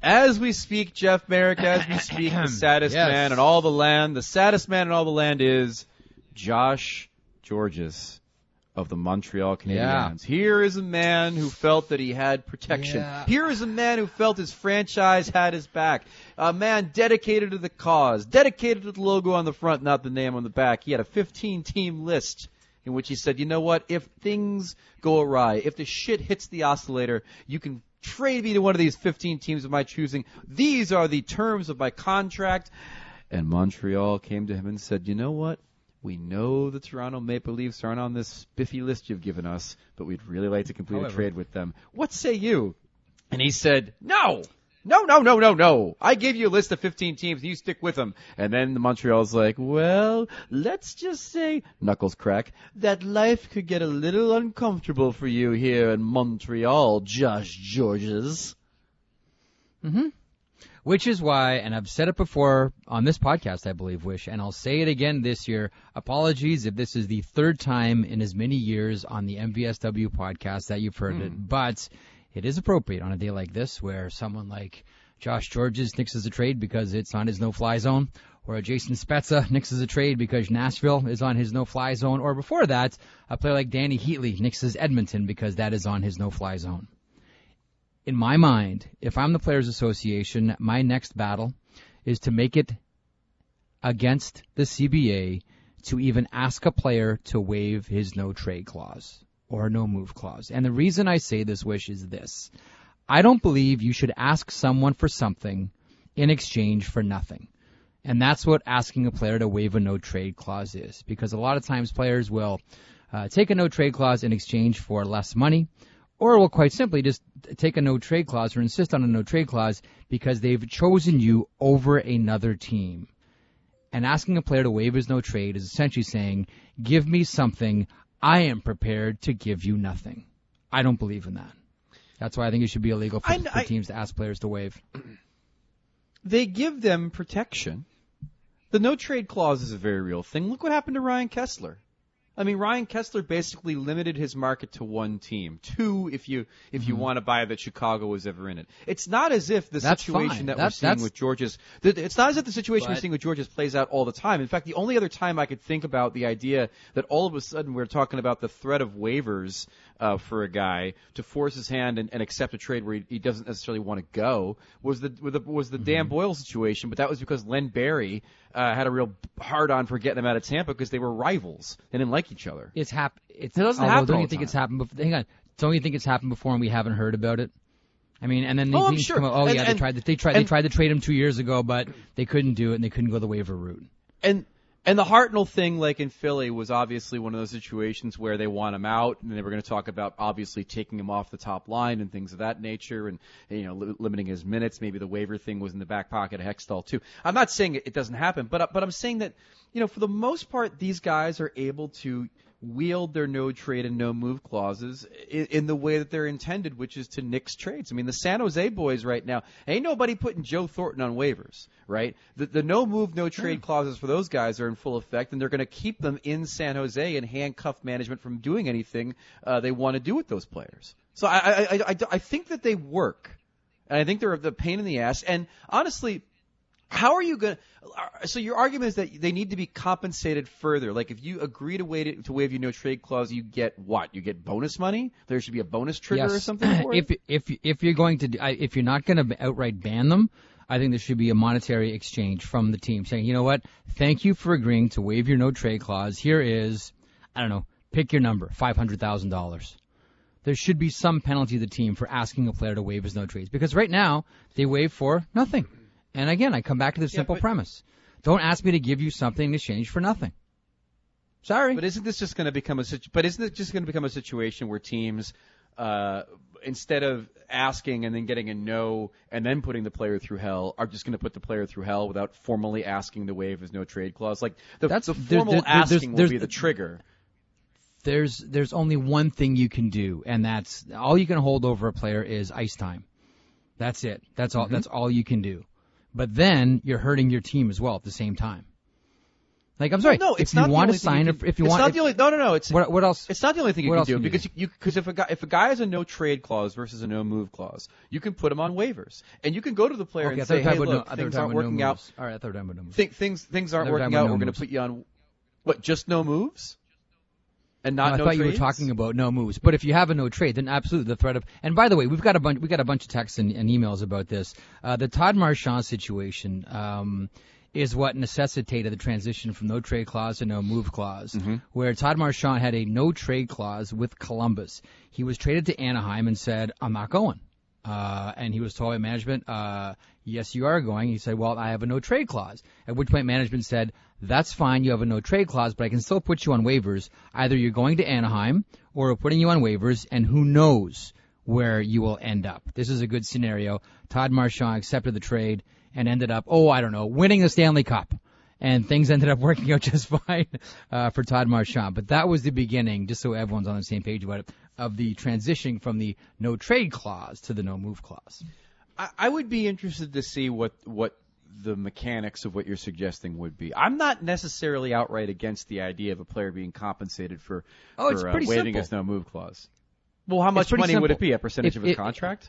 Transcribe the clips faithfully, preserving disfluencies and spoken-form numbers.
As we speak, Jeff Merrick, as we speak, the saddest Yes. man in all the land, the saddest man in all the land is Josh Georges of the Montreal Canadiens. Yeah. Here is a man who felt that he had protection. Yeah. Here is a man who felt his franchise had his back. A man dedicated to the cause, dedicated to the logo on the front, not the name on the back. He had a fifteen-team list in which he said, you know what, if things go awry, if the shit hits the oscillator, you can trade me to one of these fifteen teams of my choosing. These are the terms of my contract. And Montreal came to him and said, you know what? We know the Toronto Maple Leafs aren't on this spiffy list you've given us, but we'd really like to complete However. a trade with them. What say you? And he said, no, no, no, no, no, no. I gave you a list of fifteen teams, and you stick with them. And then the Montreal's like, well, let's just say, knuckles crack, that life could get a little uncomfortable for you here in Montreal, Josh Georges. Mm-hmm. Which is why, and I've said it before on this podcast, I believe, Wish, and I'll say it again this year. Apologies if this is the third time in as many years on the M V S W podcast that you've heard Mm. it, but it is appropriate on a day like this where someone like Josh Georges nixes a trade because it's on his no-fly zone, or a Jason Spezza nixes a trade because Nashville is on his no-fly zone, or before that, a player like Danny Heatley nixes Edmonton because that is on his no-fly zone. In my mind, if I'm the Players Association, my next battle is to make it against the C B A to even ask a player to waive his no-trade clause or no-move clause. And the reason I say this, Wish, is this. I don't believe you should ask someone for something in exchange for nothing. And that's what asking a player to waive a no-trade clause is. Because a lot of times players will uh, take a no-trade clause in exchange for less money, or will quite simply just take a no-trade clause or insist on a no-trade clause because they've chosen you over another team. And asking a player to waive his no-trade is essentially saying, give me something, I am prepared to give you nothing. I don't believe in that. That's why I think it should be illegal for, I, for I, teams to ask players to waive. They give them protection. The no-trade clause is a very real thing. Look what happened to Ryan Kessler. I mean, Ryan Kessler basically limited his market to one team. Two, if you if mm-hmm. you want to buy that Chicago was ever in it. It's not as if the that's situation fine. that that's, we're seeing that's... with Georges, it's not as if the situation but... we're seeing with Georges plays out all the time. In fact, the only other time I could think about the idea that all of a sudden we're talking about the threat of waivers uh, for a guy to force his hand and, and accept a trade where he, he doesn't necessarily want to go was the was the, was the mm-hmm. Dan Boyle situation, but that was because Len Barry uh, had a real hard-on for getting them out of Tampa because they were rivals. They didn't like each other. It's hap- It's, it doesn't although, happen Don't all you the think time. it's happened before? Hang on. Don't you think it's happened before and we haven't heard about it? I mean, and then they oh, things sure. come out, oh and, yeah, and, they tried. To, they tried. and, they tried to trade him two years ago, but they couldn't do it, and they couldn't go the waiver route. And and the Hartnell thing, like in Philly, was obviously one of those situations where they want him out, and they were going to talk about obviously taking him off the top line and things of that nature, and you know li- limiting his minutes. Maybe the waiver thing was in the back pocket of Hextall too. I'm not saying it, it doesn't happen, but but I'm saying that you know for the most part, these guys are able to wield their no trade and no move clauses in, in the way that they're intended, which is to nix trades. I mean, the San Jose boys right now, ain't nobody putting Joe Thornton on waivers, right? The, the no move, no trade yeah. clauses for those guys are in full effect, and they're going to keep them in San Jose and handcuff management from doing anything uh, they want to do with those players. So I, I, I, I, I think that they work, and I think they're the pain in the ass. And honestly, how are you going to – so your argument is that they need to be compensated further. Like if you agree to waive, to waive your no-trade clause, you get what? You get bonus money? There should be a bonus trigger yes. or something for if, it? If, if you're going to – if you're not going to outright ban them, I think there should be a monetary exchange from the team saying, you know what, thank you for agreeing to waive your no-trade clause. Here is, I don't know, pick your number, five hundred thousand dollars. There should be some penalty to the team for asking a player to waive his no-trades because right now they waive for nothing. And again, I come back to the simple yeah, but, premise. Don't ask me to give you something in exchange for nothing. Sorry. But isn't this just going to become a situ- but isn't it just going to become a situation where teams uh, instead of asking and then getting a no and then putting the player through hell are just going to put the player through hell without formally asking to waive his no trade clause? Like the, That's, the formal there, there, asking there's, will there's, be the trigger. There's there's only one thing you can do, and that's all you can hold over a player is ice time. That's it. That's all. Mm-hmm. That's all you can do. But then you're hurting your team as well at the same time. Like, I'm sorry. Well, no, it's if you not want the to only sign, thing you if, can, if you it's want, not if, the only. No, no, no. It's what, what else? It's not the only thing you what can else do can you because do? you because if a guy if a guy has a no trade clause versus a no move clause, you can put him on waivers, and you can go to the player Okay, I and thought we say, were hey, talking about look, no- I thought we were things talking aren't about no working out. moves. All right, I thought we were talking about no moves. Think, things things aren't I thought we were working talking out. about We're no going to moves. put you on what? Just no moves, and not No, I no thought trades? you were talking about no moves. But if you have a no trade, then absolutely the threat of. And by the way, we've got a bunch. We got a bunch of texts and, and emails about this. Uh, the Todd Marchand situation. Um, is what necessitated the transition from no trade clause to no move clause, mm-hmm. where Todd Marchand had a no trade clause with Columbus. He was traded to Anaheim and said, I'm not going. Uh, and he was told by management, uh, yes, you are going. He said, well, I have a no trade clause. At which point management said, that's fine, you have a no trade clause, but I can still put you on waivers. Either you're going to Anaheim or we're putting you on waivers, and who knows where you will end up. This is a good scenario. Todd Marchand accepted the trade and ended up, oh, I don't know, winning the Stanley Cup. And things ended up working out just fine uh, for Todd Marchand. But that was the beginning, just so everyone's on the same page about it, of the transition from the no trade clause to the no move clause. I, I would be interested to see what what the mechanics of what you're suggesting would be. I'm not necessarily outright against the idea of a player being compensated for, oh, it's for uh, pretty waiving simple. his no move clause. Well, how much money simple. would it be? A percentage if, of his it, contract?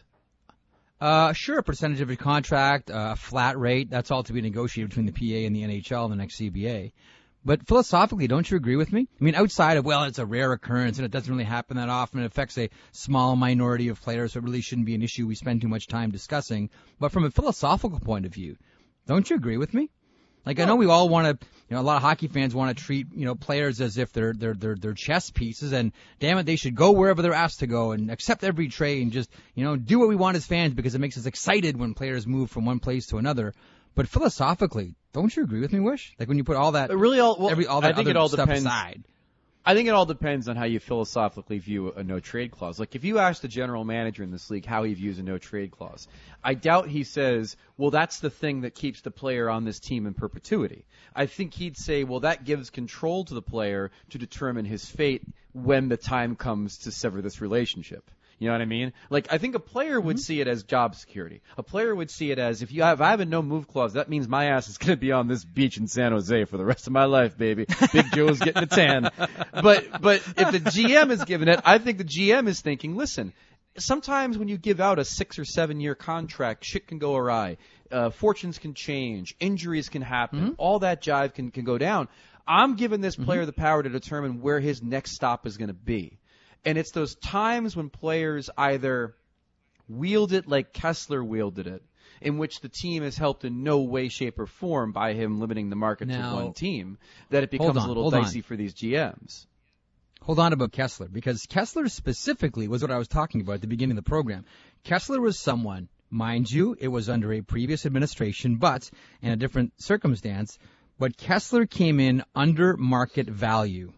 Uh, sure, a percentage of your contract, uh, a flat rate. That's all to be negotiated between the P A and the N H L and the next C B A. But philosophically, don't you agree with me? I mean, outside of, well, it's a rare occurrence and it doesn't really happen that often. It affects a small minority of players, so it really shouldn't be an issue we spend too much time discussing. But from a philosophical point of view, don't you agree with me? Like, I know we all want to, you know, a lot of hockey fans want to treat, you know, players as if they're, they're, they're, they're chess pieces, and damn it, they should go wherever they're asked to go and accept every trade and just, you know, do what we want as fans because it makes us excited when players move from one place to another. But philosophically, don't you agree with me, Wish? Like when you put all that, But really, all, well, every, all that I think other it all stuff depends. aside. I think it all depends on how you philosophically view a no trade clause. Like if you ask the general manager in this league how he views a no trade clause, I doubt he says, well, that's the thing that keeps the player on this team in perpetuity. I think he'd say, well, that gives control to the player to determine his fate when the time comes to sever this relationship. You know what I mean? Like, I think a player would mm-hmm. see it as job security. A player would see it as, if you have, if I have a no move clause, that means my ass is going to be on this beach in San Jose for the rest of my life, baby. Big Joe's getting a tan. But, but if the G M is giving it, I think the G M is thinking, listen, sometimes when you give out a six or seven year contract, shit can go awry. Uh, fortunes can change. Injuries can happen. Mm-hmm. All that jive can, can go down. I'm giving this player mm-hmm. the power to determine where his next stop is going to be. And it's those times when players either wield it like Kessler wielded it, in which the team is helped in no way, shape, or form by him limiting the market now, to one team, that it becomes on, a little dicey on. for these G Ms. Hold on about Kessler, because Kessler specifically was what I was talking about at the beginning of the program. Kessler was someone, mind you, it was under a previous administration, but in a different circumstance, but Kessler came in under market value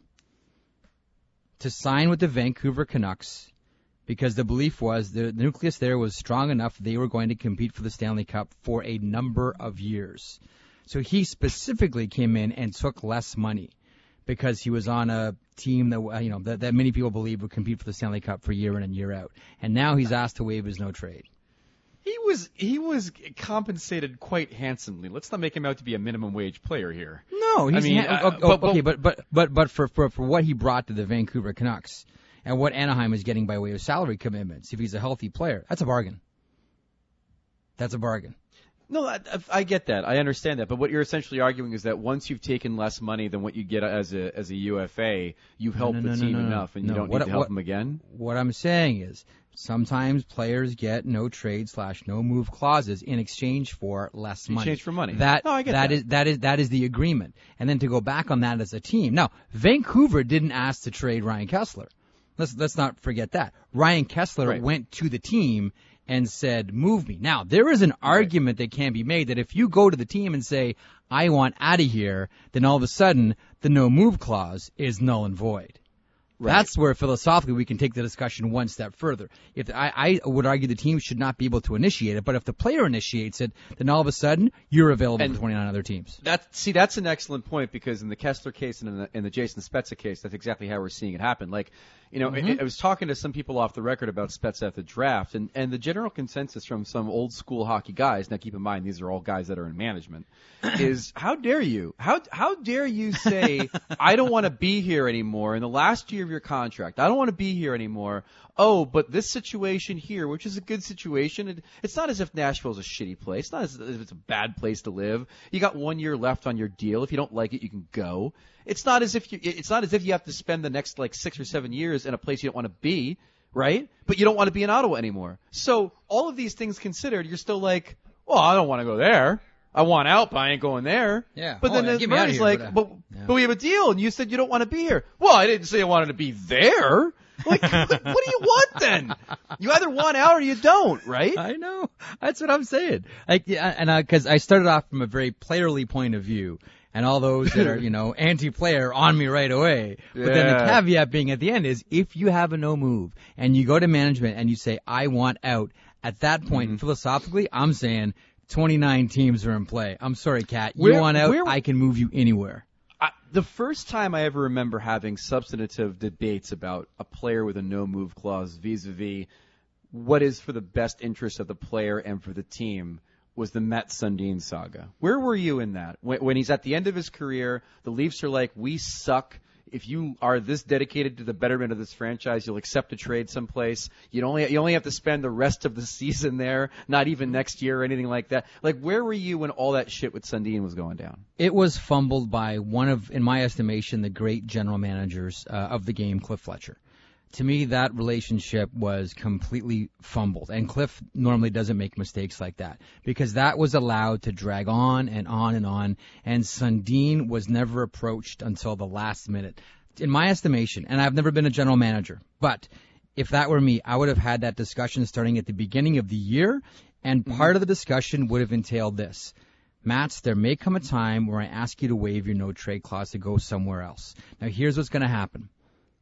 to sign with the Vancouver Canucks because the belief was the nucleus there was strong enough they were going to compete for the Stanley Cup for a number of years. So he specifically came in and took less money because he was on a team that, you know, that, that many people believe would compete for the Stanley Cup for year in and year out. And now he's asked to waive his no trade. He was he was compensated quite handsomely. Let's not make him out to be a minimum wage player here. No, he's I mean, ha- uh, oh, but, okay, but but but but for, for for what he brought to the Vancouver Canucks and what Anaheim is getting by way of salary commitments, if he's a healthy player, that's a bargain. That's a bargain. No, I, I get that. I understand that. But what you're essentially arguing is that once you've taken less money than what you get as a as a U F A, you've helped no, no, the no, team no, no, enough, and no. you don't what, need to help what, them again. What I'm saying is sometimes players get no trade slash no move clauses in exchange for less in money. exchange for money. That no, I get that that. is that is that is the agreement. And then to go back on that as a team. Now, Vancouver didn't ask to trade Ryan Kessler. Let's let's not forget that. Ryan Kessler right. went to the team and said, move me. Now, there is an argument right. that can be made that if you go to the team and say, I want out of here, then all of a sudden the no move clause is null and void. Right. That's where philosophically we can take the discussion one step further. If I, I would argue the team should not be able to initiate it, but if the player initiates it, then all of a sudden you're available And for twenty-nine other teams. That see, that's an excellent point because in the Kessler case and in the, in the Jason Spezza case, that's exactly how we're seeing it happen. Like, you know, Mm-hmm. I, I was talking to some people off the record about Spezza at the draft, and and the general consensus from some old school hockey guys. Now, keep in mind these are all guys that are in management. Is how dare you? How how dare you say I don't want to be here anymore in the last year of your contract? I don't want to be here anymore. Oh, but this situation here, which is a good situation, it, it's not as if Nashville's a shitty place. It's not as if it's a bad place to live. You got one year left on your deal. If you don't like it, you can go. It's not as if you. It's not as if you have to spend the next like six or seven years in a place you don't want to be, right? But you don't want to be in Ottawa anymore. So all of these things considered, you're still like, well, I don't want to go there. I want out, but I ain't going there. Yeah. But Oh, then yeah, the get me outta Murray's here, like, but, uh, but, yeah. but we have a deal, and you said you don't want to be here. Well, I didn't say I wanted to be there. Like, what, what do you want then? You either want out or you don't, right? I know. That's what I'm saying. Like, yeah, and because I started off from a very playerly point of view, and all those that are, you know, anti-player on me right away. But then the Yeah. caveat being at the end is if you have a no move and you go to management and you say, I want out, at that point, Mm-hmm. philosophically, I'm saying twenty-nine teams are in play. I'm sorry, Kat. You Where- want out, where- I can move you anywhere. I, the first time I ever remember having substantive debates about a player with a no-move clause vis-a-vis what is for the best interest of the player and for the team was the Matt Sundin saga. Where were you in that? When, when he's at the end of his career, the Leafs are like, we suck. If you are this dedicated to the betterment of this franchise, you'll accept a trade someplace. You only you only have to spend the rest of the season there, not even next year or anything like that. Like, where were you when all that shit with Sundin was going down? It was fumbled by one of, in my estimation, the great general managers uh, of the game, Cliff Fletcher. To me, that relationship was completely fumbled. And Cliff normally doesn't make mistakes like that because that was allowed to drag on and on and on. And Sundin was never approached until the last minute. In my estimation, and I've never been a general manager, but if that were me, I would have had that discussion starting at the beginning of the year. And part of the discussion would have entailed this. Mats, there may come a time where I ask you to waive your no trade clause to go somewhere else. Now, here's what's going to happen.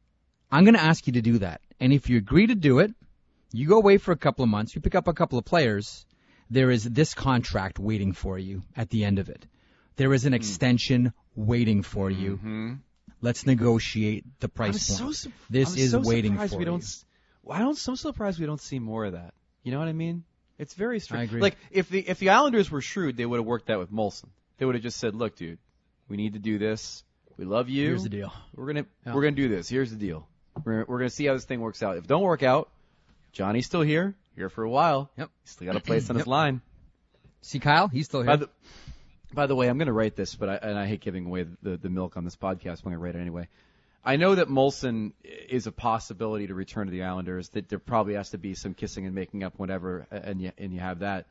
I'm going to ask you to do that. And if you agree to do it, you go away for a couple of months, you pick up a couple of players, there is this contract waiting for you at the end of it. There is an extension waiting for you. Mm-hmm. Let's negotiate the price I'm point. so su- this I'm is so waiting surprised for we you. don't, s- I don't. So surprised we don't see more of that. You know what I mean? It's very strange. I agree. Like if the if the Islanders were shrewd, they would have worked that with Molson. They would have just said, "Look, dude, we need to do this. We love you. Here's the deal. We're gonna Yeah. we're gonna do this. Here's the deal. We're we're gonna see how this thing works out. If it don't work out, Johnny's still here, here for a while. Yep. He's still got a place on his Yep. line. See, Kyle, he's still here. By the, by the way, I'm going to write this, but I, and I hate giving away the, the milk on this podcast. I'm going to write it anyway. I know that Molson is a possibility to return to the Islanders. That there probably has to be some kissing and making up, whatever, and you, and you have that.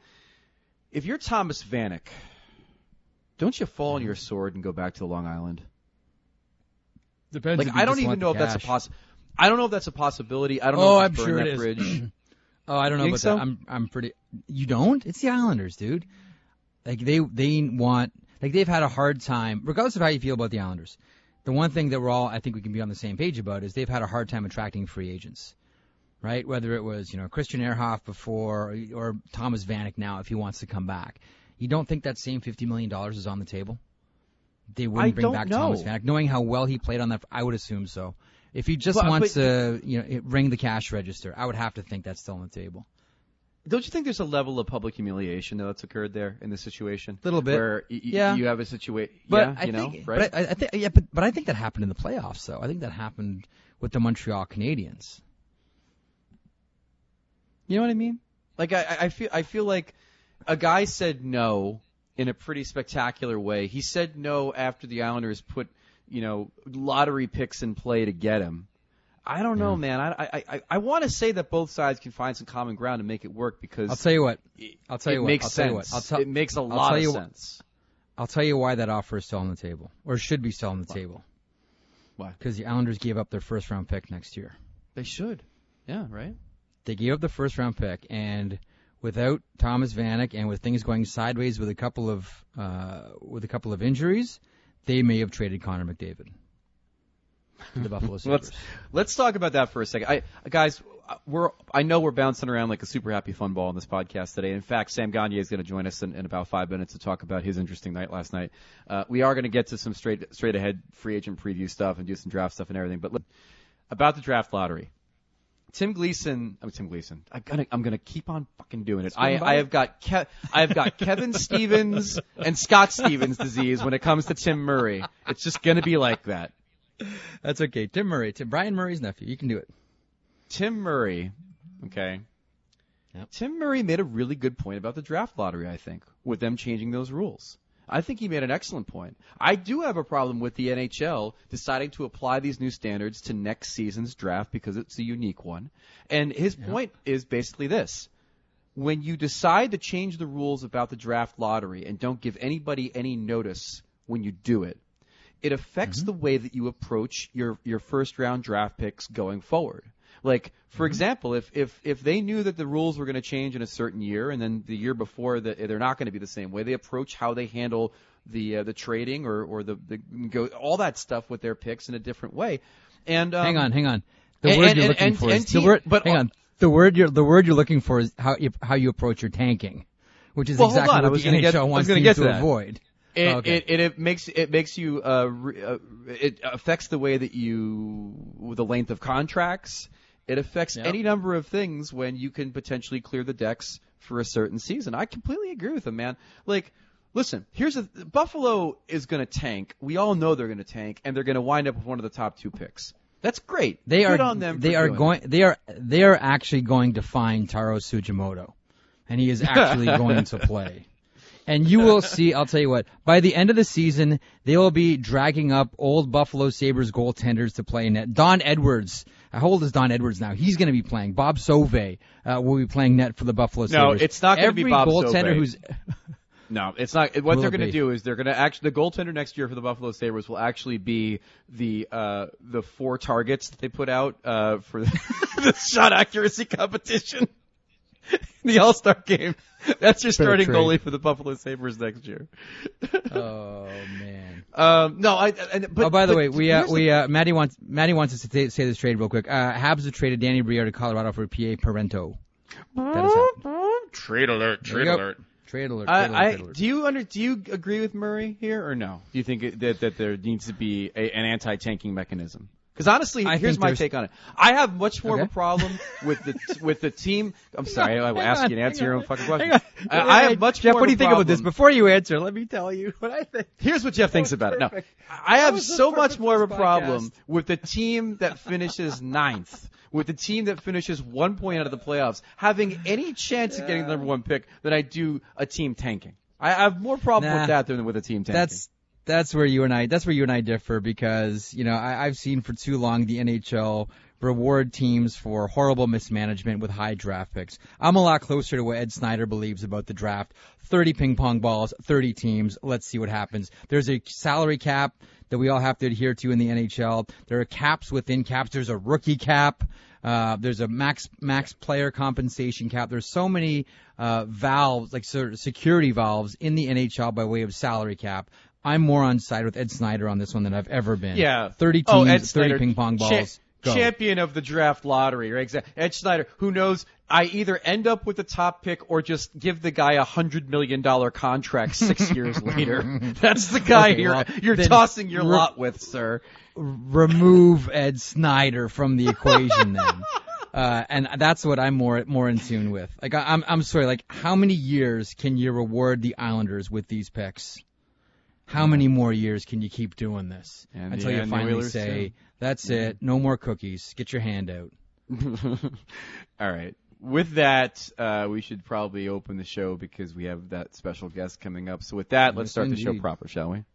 If you're Thomas Vanek, don't you fall on your sword and go back to Long Island? Depends. Like if you I don't just even want know the if that's a cash. poss. I don't know if that's a possibility. I don't Oh, know if I'm you burn sure that it is. bridge. Oh, I don't know You about think so? that. I'm I'm pretty. You don't? It's the Islanders, dude. Like they they want like they've had a hard time, regardless of how you feel about the Islanders. The one thing that we're all I think we can be on the same page about is they've had a hard time attracting free agents, right? Whether it was you know Christian Ehrhoff before or, or Thomas Vanek now if he wants to come back. You don't think that same fifty million dollars is on the table? They wouldn't I bring don't back know. Thomas Vanek, knowing how well he played on that. I would assume so. If he just But- wants but- to, you know, ring the cash register, I would have to think that's still on the table. Don't you think there's a level of public humiliation though that's occurred there in this situation? Little bit. Where y- y- Yeah. you have a situation, But yeah, I you know, think, right? but I, I think, yeah, but, but I think that happened in the playoffs, though. I think that happened with the Montreal Canadiens. You know what I mean? Like I, I- I feel, I feel like a guy said no in a pretty spectacular way. He said no after the Islanders put, you know, lottery picks in play to get him. I don't know, man. I, I, I, I want to say that both sides can find some common ground and make it work because I'll tell you what. it, I'll tell you it what. makes I'll sense. tell you what. I'll tell- it makes a I'll lot tell of you wh- sense. I'll tell you why that offer is still on the table, or should be still on the table. Why? Because the Islanders gave up their first round pick next year. They should. Yeah, right? They gave up the first round pick, and without Thomas Vanek and with things going sideways with a couple of uh, with a couple of injuries, they may have traded Connor McDavid. to the Buffalo Sabres. let's let's talk about that for a second. I guys, we're I know we're bouncing around like a super happy fun ball on this podcast today. In fact, Sam Gagne is going to join us in, in about five minutes to talk about his interesting night last night. Uh, we are going to get to some straight straight ahead free agent preview stuff and do some draft stuff and everything. But look, about the draft lottery. Tim Gleason, I'm Tim Gleason. I'm gonna, I'm gonna keep on fucking doing it. I, I have got, Ke- I have got Kevin Stevens and Scott Stevens disease when it comes to Tim Murray. It's just gonna be like that. That's okay. Tim Murray, Tim Brian Murray's nephew. You can do it. Tim Murray, okay. Yep. Tim Murray made a really good point about the draft lottery. I think with them changing those rules. I think he made an excellent point. I do have a problem with the N H L deciding to apply these new standards to next season's draft because it's a unique one. And his yeah. point is basically this. When you decide to change the rules about the draft lottery and don't give anybody any notice when you do it, it affects mm-hmm. the way that you approach your, your first-round draft picks going forward. Like, for mm-hmm. example, if, if if they knew that the rules were going to change in a certain year, and then the year before that they're not going to be the same way, they approach how they handle the uh, the trading or or the, the go all that stuff with their picks in a different way. And um, hang on, hang on. The and, word and, you're looking and, for and is team, the word. But hang on, the word you're the word you're looking for is how you, how you approach your tanking, which is well, exactly hold on. what I was the N H L get, wants to, you get to, to avoid. It, oh, okay. it, it it makes it makes you uh, re, uh it affects the way that you the length of contracts. It affects yep. any number of things when you can potentially clear the decks for a certain season. I completely agree with him, man. Like, listen, here's a Buffalo is going to tank. We all know they're going to tank, and they're going to wind up with one of the top two picks. That's great. They Good are on them. They for are doing going. it. They are. They are actually going to find Taro Sugimoto, and he is actually going to play. And you will see, I'll tell you what, by the end of the season, they will be dragging up old Buffalo Sabres goaltenders to play net. Don Edwards, how old is Don Edwards now? He's going to be playing. Bob Sauvé uh, will be playing net for the Buffalo Sabres. No, it's not going to be Bob Every goaltender Sauvé. who's... No, it's not. What Will they're it going to be? do is they're going to actually the goaltender next year for the Buffalo Sabres will actually be the uh, the four targets that they put out uh, for the, the shot accuracy competition. The All-Star game. That's your starting goalie for the Buffalo Sabres next year. Oh man. Um, no, I. And, but, oh, by the but way, we uh, here's we the- uh, Maddie wants Maddie wants us to t- say this trade real quick. Uh, Habs have traded Danny Briere to Colorado for P A Parento. That has happened. Trade alert! There you Trade go. alert! Trade alert. I, Trade alert, I trade alert. do you under do you agree with Murray here or no? Do you think it, that that there needs to be a, an anti-tanking mechanism? Because honestly, I here's think my there's- take on it. I have much more Okay. of a problem with the with the team. I'm sorry, I Hang asked on, you to answer hang your on, own fucking hang question. on. I, I have much Jeff, more. what do of you a think about this? problem. Before you answer, let me tell you what I think. Here's what Jeff thinks about it. No, perfect. I That have was the so much purpose more of of a this problem podcast. with the team that finishes ninth, with the team that finishes one point out of the playoffs, having any chance of getting the number one pick than I do a team tanking. I I have more problem Nah, with that than with a team tanking. That's that's where you and I that's where you and I differ because you know I, I've seen for too long the N H L reward teams for horrible mismanagement with high draft picks. I'm a lot closer to what Ed Snyder believes about the draft. thirty ping pong balls, thirty teams. Let's see what happens. There's a salary cap that we all have to adhere to in the N H L. There are caps within caps. There's a rookie cap. Uh, there's a max max player compensation cap. There's so many uh, valves, like sort of security valves in the N H L by way of salary cap. I'm more on side with Ed Snyder on this one than I've ever been. Yeah. thirty Oh, teams, Ed thirty Snyder, ping pong balls. cha- go. Champion of the draft lottery, right? Exactly. Ed Snyder, who knows I either end up with the top pick or just give the guy a hundred million dollar contract six years later. That's the guy Okay, you're well, you're then tossing your re- lot with, sir. Remove Ed Snyder from the equation then. Uh, and that's what I'm more more in tune with. Like I, I'm I'm sorry. Like how many years can you reward the Islanders with these picks? How many more years can you keep doing this And until the- you and the finally Oilers say too. that's it, no more cookies, get your hand out. All right. With that, uh, we should probably open the show because we have that special guest coming up. So with that, let's Yes, start the show indeed. proper, shall we?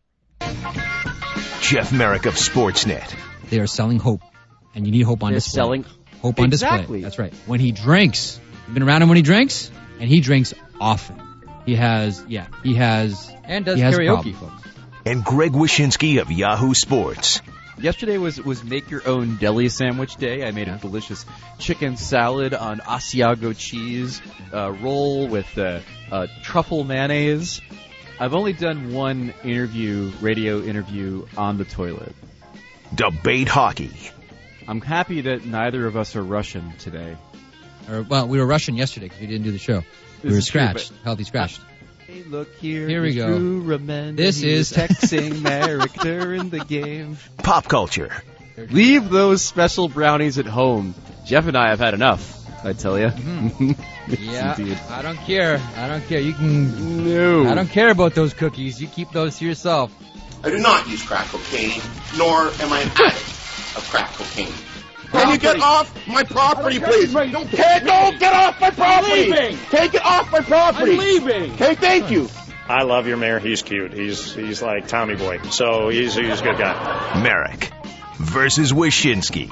Jeff Merrick of Sportsnet. They are selling hope, and you need hope on They're display. selling hope on Exactly. display. That's right. When he drinks, you've been around him when he drinks, and he drinks often. He has, yeah, he has, And does he has a karaoke, problem. folks. And Greg Wyshynski of Yahoo Sports. Yesterday was, was make your own deli sandwich day. I made a delicious chicken salad on Asiago cheese, uh, roll with uh, uh, truffle mayonnaise. I've only done one interview, radio interview on the toilet. Debate Hockey. I'm happy that neither of us are Russian today. Or, well, we were Russian yesterday because we didn't do the show. We This were is true, scratched, healthy scratched. Hey, look here. Here we is go. Drew Remender. This He is- was texting Merrick during the game. Pop culture. Leave those special brownies at home. Jeff and I have had enough, I tell you. Yeah, Indeed. I don't care. I don't care. You can. No. I don't care about those cookies. You keep those to yourself. I do not use crack cocaine, nor am I an addict of crack cocaine. Can you get off my property, please? Don't Can't, no, get off my property! I'm leaving! Take it off my property! I'm leaving! Okay, thank you. I love your mayor. He's cute. He's he's like Tommy Boy. So he's he's a good guy. Merrick versus Wyshynski.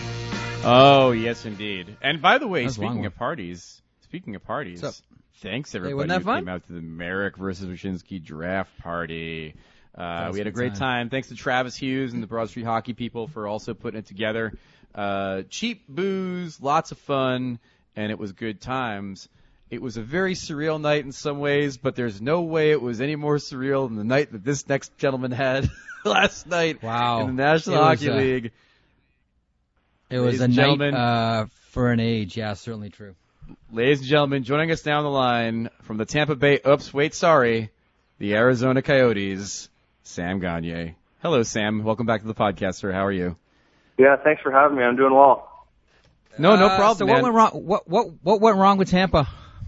Oh, yes, indeed. And by the way, That was a long speaking one. of parties, speaking of parties, What's up? thanks Hey, everybody wasn't that who fun? came out to the Merrick versus Wyshynski draft party. Uh, was we had a a good great time. time. Thanks to Travis Hughes and the Broad Street Hockey people for also putting it together. Uh, cheap booze, lots of fun, and it was good times. It was a very surreal night in some ways, but there's no way it was any more surreal than the night that this next gentleman had last night Wow. in the National It was, Hockey uh, League. It was Ladies a and night gentlemen. uh, for an age. Yeah, certainly true. Ladies and gentlemen, joining us down the line from the Tampa Bay, oops, wait, sorry, the Arizona Coyotes, Sam Gagne. Hello, Sam. Welcome back to the podcast, sir. How are you? Yeah, thanks for having me. I'm doing well. No, no Uh, problem, So man. what went wrong? What what what went wrong with Tampa?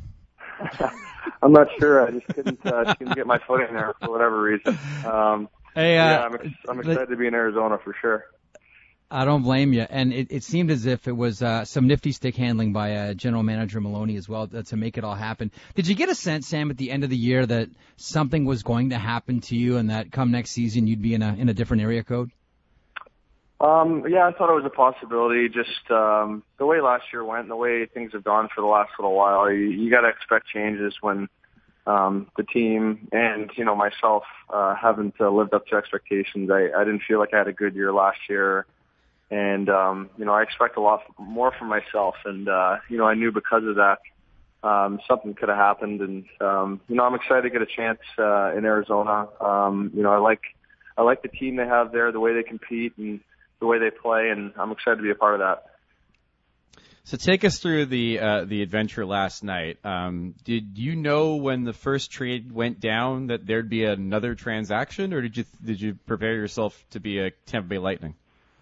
I'm not sure. I just couldn't, uh, couldn't get my foot in there for whatever reason. Um, Hey, uh, yeah, I'm, ex- I'm excited to be in Arizona for sure. I don't blame you. And it, it seemed as if it was uh, some nifty stick handling by uh, General Manager Maloney as well to, to make it all happen. Did you get a sense, Sam, at the end of the year that something was going to happen to you and that come next season you'd be in a in a different area code? Um, yeah, I thought it was a possibility. Just um, the way last year went and the way things have gone for the last little while, you, you got to expect changes when um, the team and, you know, myself uh, haven't uh, lived up to expectations. I, I didn't feel like I had a good year last year. And, um, you know, I expect a lot more from myself. And, uh, you know, I knew because of that, um, something could have happened. And, um, you know, I'm excited to get a chance, uh, in Arizona. Um, you know, I like, I like the team they have there, the way they compete and the way they play. And I'm excited to be a part of that. So take us through the uh, the adventure last night. Um, did you know when the first trade went down that there'd be another transaction, or did you did you prepare yourself to be a Tampa Bay Lightning?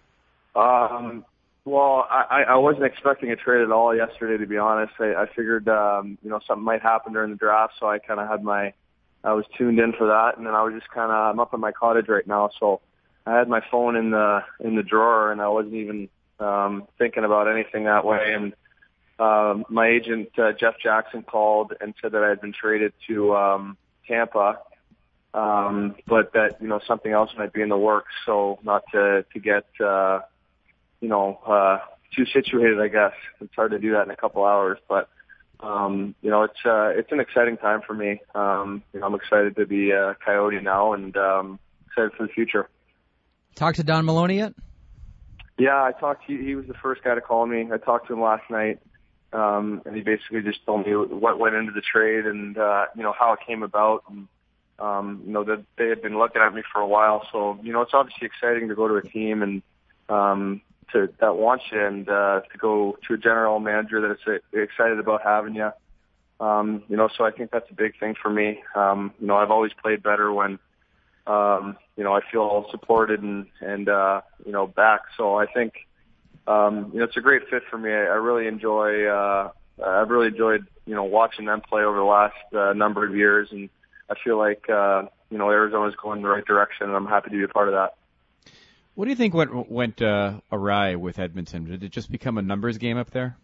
Um, well, I, I wasn't expecting a trade at all yesterday, to be honest. I, I figured, um, you know, something might happen during the draft, so I kind of had my, I was tuned in for that, and then I was just kind of, I'm up in my cottage right now, so I had my phone in the in the drawer, and I wasn't even um, thinking about anything that way. And um, my agent uh, Jeff Jackson called and said that I had been traded to um, Tampa. Um, but that, you know, something else might be in the works. So not to, to get, uh, you know, uh, too situated, I guess. It's hard to do that in a couple hours, but, um, you know, it's, uh, it's an exciting time for me. Um, you know, I'm excited to be a Coyote now and, um, excited for the future. Talk to Don Maloney yet? Yeah, I talked to, he was the first guy to call me. I talked to him last night. Um, and he basically just told me what went into the trade and, uh, you know, how it came about. And, Um, you know, that they had been looking at me for a while. So, you know, it's obviously exciting to go to a team and, um, to, that wants you and, uh, to go to a general manager that is excited about having you. Um, you know, so I think that's a big thing for me. Um, you know, I've always played better when, um, you know, I feel supported and, and, uh, you know, back. So I think, um, you know, it's a great fit for me. I, I really enjoy, uh, I've really enjoyed, you know, watching them play over the last uh, number of years, and I feel like, uh, you know, Arizona's going in the right direction, and I'm happy to be a part of that. What do you think went went uh, awry with Edmonton? Did it just become a numbers game up there?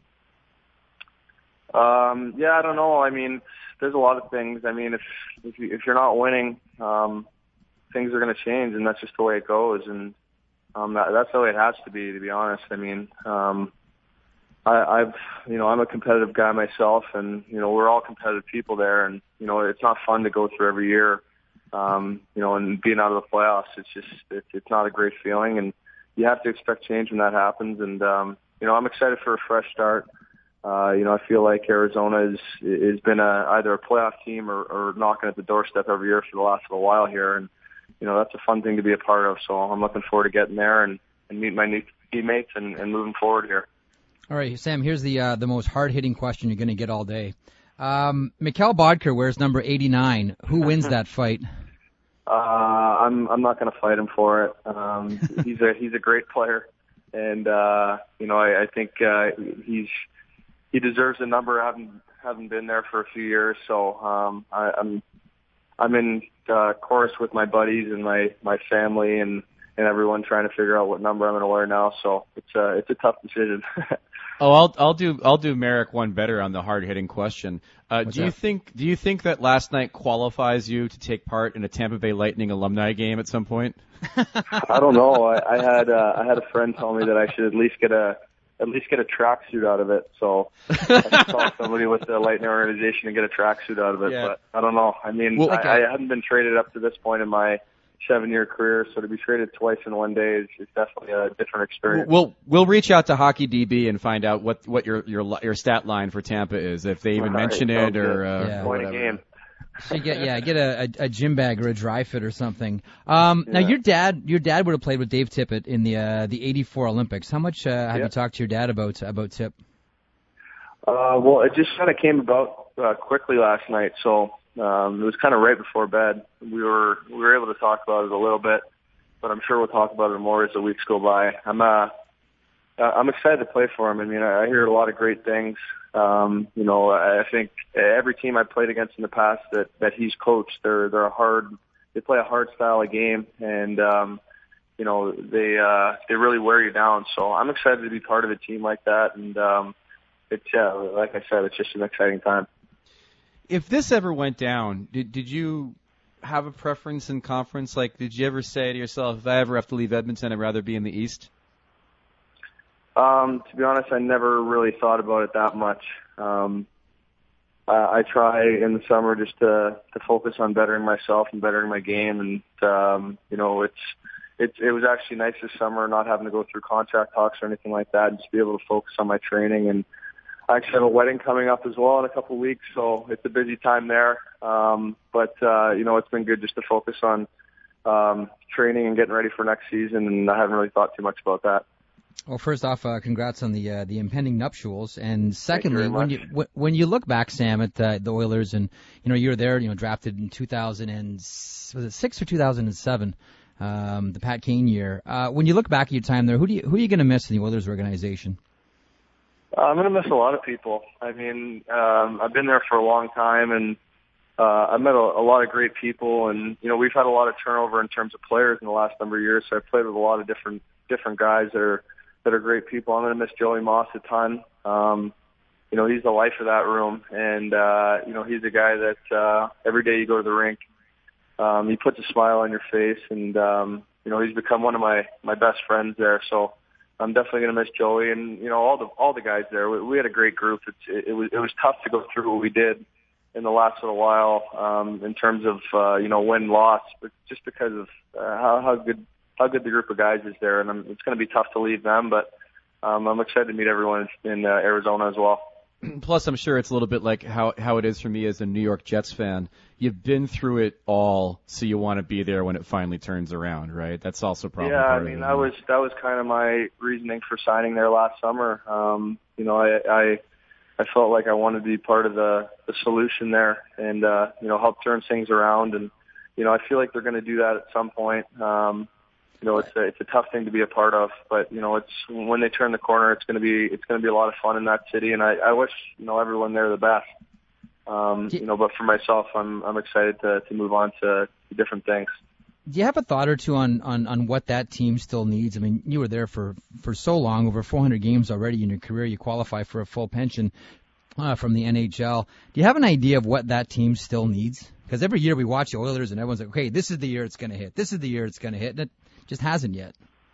Um, yeah, I don't know. I mean, there's a lot of things. I mean, if if, you, if you're not winning, um, things are going to change, and that's just the way it goes. And um, that, that's the way it has to be, to be honest. I mean, um, I, I've, you know, I'm a competitive guy myself, and you know, we're all competitive people there. And you know, it's not fun to go through every year. Um, you know, and being out of the playoffs, it's just it, it's not a great feeling, and you have to expect change when that happens. And um, you know, I'm excited for a fresh start. Uh, you know, I feel like Arizona has has been a, either a playoff team or, or knocking at the doorstep every year for the last little while here, and you know that's a fun thing to be a part of. So I'm looking forward to getting there and and meet my new teammates and, and moving forward here. All right, Sam, here's the uh, the most hard-hitting question you're going to get all day. Um, Mikkel Bodker wears number eighty-nine. Who wins that fight? Uh, I'm I'm not going to fight him for it. Um, he's a he's a great player, and uh, you know I, I think uh, he's he deserves a number. I haven't haven't been there for a few years, so um, I, I'm I'm in uh, chorus with my buddies and my my family and, and everyone trying to figure out what number I'm going to wear now. So it's a it's a tough decision. Oh, I'll I'll do I'll do Merrick one better on the hard hitting question. Uh, do that? you think do you think that last night qualifies you to take part in a Tampa Bay Lightning alumni game at some point? I don't know. I, I had uh, I had a friend tell me that I should at least get a at least get a tracksuit out of it. So I should call somebody with the Lightning organization and get a tracksuit out of it. Yeah. But I don't know. I mean, Well, I, I hadn't been traded up to this point in my seven-year career, so to be traded twice in one day is, is definitely a different experience. We'll we'll reach out to Hockey D B and find out what what your your your stat line for Tampa is, if they even All right, mention sounds it or good. uh, Yeah. Point a whatever. game. So you get yeah, get a, a, a gym bag or a dry fit or something. Um, Now Yeah. your dad your dad would have played with Dave Tippett in the uh, the eighty-four Olympics. How much uh, have Yeah. you talked to your dad about about Tip? Uh, well, it just kind of came about uh, quickly last night, so um, it was kind of right before bed. We were we were able to talk about it a little bit, but I'm sure we'll talk about it more as the weeks go by. I'm uh, uh, I'm excited to play for him. I mean, I, I hear a lot of great things. Um, you know, I think every team I played against in the past that that he's coached, they're they're a hard, they play a hard style of game, and um, you know they uh, they really wear you down. So I'm excited to be part of a team like that, and um, it's yeah, like I said, it's just an exciting time. If this ever went down, did did you have a preference in conference? Like, did you ever say to yourself, if I ever have to leave Edmonton, I'd rather be in the East? Um, to be honest, I never really thought about it that much. Um, I, I try in the summer just to to focus on bettering myself and bettering my game, and um, you know, it's it it was actually nice this summer not having to go through contract talks or anything like that, and just be able to focus on my training. And I actually have a wedding coming up as well in a couple of weeks, so it's a busy time there. Um, but uh, you know, it's been good just to focus on um, training and getting ready for next season, and I haven't really thought too much about that. Well, first off, uh, congrats on the uh, the impending nuptials, and secondly, very when much. you w- when you look back, Sam, at uh, the Oilers, and you know you were there, you know, drafted in two thousand and was it six or two thousand seven, um, the Pat Kane year. Uh, when you look back at your time there, who do you who are you going to miss in the Oilers organization? Uh, I'm going to miss a lot of people. I mean, um, I've been there for a long time, and uh, I've met a, a lot of great people, and you know we've had a lot of turnover in terms of players in the last number of years. So I've played with a lot of different different guys that are that are great people. I'm going to miss Joey Moss a ton. Um, you know, he's the life of that room, and uh, you know he's a guy that uh, every day you go to the rink, um, he puts a smile on your face, and um, you know he's become one of my my best friends there. So I'm definitely going to miss Joey, and you know all the all the guys there. We, we had a great group. It's, it, it was it was tough to go through what we did in the last little while um, in terms of uh, you know win loss, but just because of uh, how how good. how good the group of guys is there, and I'm, it's going to be tough to leave them, but um, I'm excited to meet everyone in uh, Arizona as well. Plus, I'm sure it's a little bit like how how it is for me as a New York Jets fan. You've been through it all, so you want to be there when it finally turns around, right? That's also probably yeah. part I mean, of it. that was that was kind of my reasoning for signing there last summer. Um, you know, I, I I felt like I wanted to be part of the the solution there, and uh, you know, help turn things around. And you know, I feel like they're going to do that at some point. Um, You know, it's a, it's a tough thing to be a part of, but you know, it's when they turn the corner, it's going to be it's going to be a lot of fun in that city, and I, I wish you know everyone there the best. Um, you know, but for myself, I'm I'm excited to to move on to different things. Do you have a thought or two on, on, on what that team still needs? I mean, you were there for, for so long, over four hundred games already in your career. You qualify for a full pension uh, from the N H L. Do you have an idea of what that team still needs? Because every year we watch the Oilers and everyone's like, okay, this is the year it's going to hit. This is the year it's going to hit. And it just hasn't yet.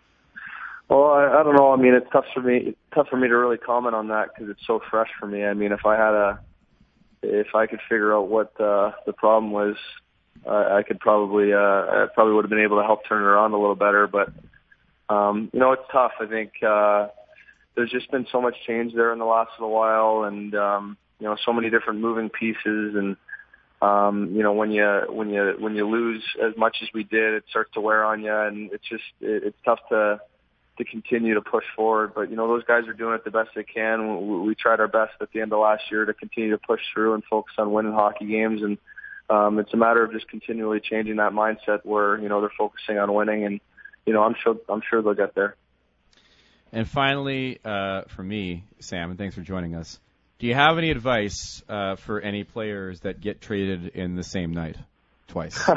Well, I, I don't know. I mean, it's tough for me. It's tough for me to really comment on that because it's so fresh for me. I mean, if I had a, if I could figure out what uh, the problem was, uh, I could probably, uh, I probably would have been able to help turn it around a little better. But um, you know, it's tough. I think uh, there's just been so much change there in the last little while, and um, you know, so many different moving pieces and. Um, you know, when you when you when you lose as much as we did, it starts to wear on you, and it's just it, it's tough to to continue to push forward. But, you know, those guys are doing it the best they can. We, we tried our best at the end of last year to continue to push through and focus on winning hockey games. And um, it's a matter of just continually changing that mindset where, you know, they're focusing on winning. And, you know, I'm sure, I'm sure they'll get there. And finally, uh, for me, Sam, and thanks for joining us, do you have any advice uh, for any players that get traded in the same night twice? Just,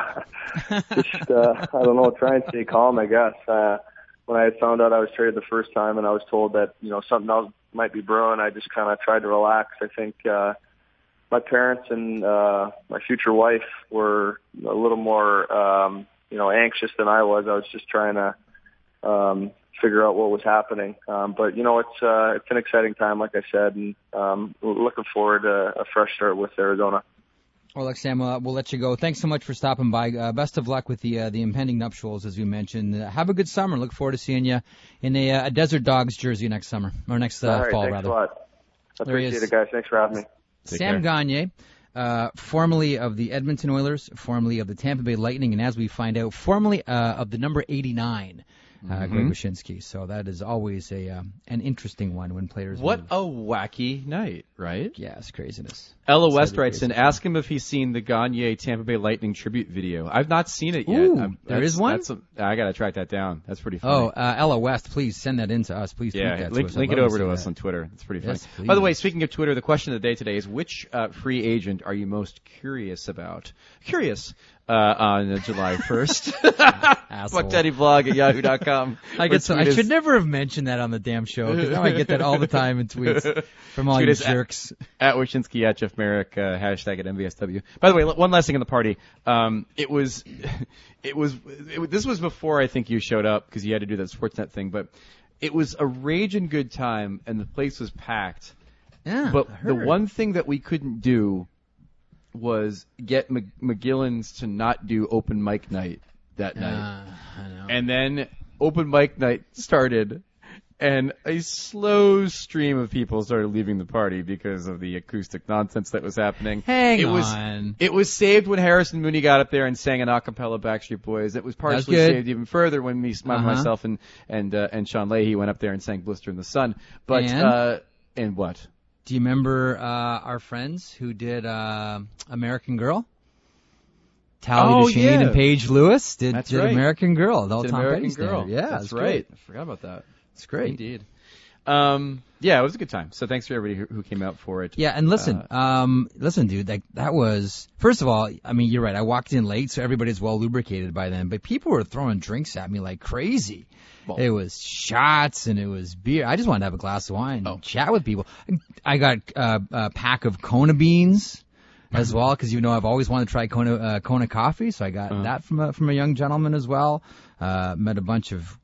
uh, I don't know, try and stay calm, I guess. Uh, when I had found out I was traded the first time and I was told that, you know, something else might be brewing, I just kind of tried to relax. I think uh, my parents and uh, my future wife were a little more, um, you know, anxious than I was. I was just trying to um, figure out what was happening. Um, but, you know, it's uh, it's an exciting time, like I said, and um, looking forward to a fresh start with Arizona. Well, look, Sam, uh, we'll let you go. Thanks so much for stopping by. Uh, best of luck with the uh, the impending nuptials, as we mentioned. Uh, have a good summer. Look forward to seeing you in a, uh, a Desert Dogs jersey next summer, or next uh, All right, fall, thanks rather. a lot. I appreciate it, guys. Thanks for having me. Take Sam care. Gagner, uh, formerly of the Edmonton Oilers, formerly of the Tampa Bay Lightning, and as we find out, formerly uh, of the number eighty-nine. Uh, Mm-hmm. Greg Wyshynski. So that is always a um, an interesting one when players What move. a wacky night, right? Yes, craziness. Ella So West the writes in, crazy. ask him if he's seen the Gagner Tampa Bay Lightning tribute video. I've not seen it yet. Ooh, I'm- there that's- is one? That's a, I got to track that down. That's pretty funny. Oh, uh, Ella West, please send that in to us. Please tweet yeah, that to link, us. I'd link it love over see to us that. on Twitter. It's pretty funny. Yes, By the way, please. speaking of Twitter, the question of the day today is, which uh, free agent are you most curious about? Curious uh, on uh, July first. Asshole. FuckDaddyBlog at yahoo dot com. I, get so, I should never have mentioned that on the damn show, because now I get that all the time in tweets from all Tweet you us at- jerks. At Wyshynski, at Jeff Merrick, uh, hashtag at M V S W. By the way, one last thing in the party. Um, it was, it was, it, this was before I think you showed up because you had to do that Sportsnet thing, but it was a raging good time and the place was packed. Yeah, But I the heard. one thing that we couldn't do was get Mc- McGillen's to not do open mic night that night. Uh, I know. And then open mic night started, and a slow stream of people started leaving the party because of the acoustic nonsense that was happening. Hang it on. Was, it was saved when Harrison Mooney got up there and sang an a cappella Backstreet Boys. It was partially good. saved even further when me, Uh-huh. myself, and and uh, and Sean Leahy went up there and sang Blister in the Sun. But And? uh, and what? Do you remember uh, our friends who did uh, American Girl? Tally Oh, DeShane yeah. and Paige Lewis did, That's did right. American Girl. The Did Tom American Petty standard. Girl. Yeah, that's it's right. great. I forgot about that. It's great. Indeed. Um, yeah, it was a good time. So thanks for everybody who, who came out for it. Yeah, and listen, Uh, um, listen, dude, like that was first of all, I mean, you're right. I walked in late, so everybody's well lubricated by then. But people were throwing drinks at me like crazy. Well- it was shots and it was beer. I just wanted to have a glass of wine and Oh. chat with people. I got uh, a pack of Kona beans as well, because you know I've always wanted to try Kona uh, Kona coffee, so I got Uh-huh. that from a from a young gentleman as well. Uh, met a bunch of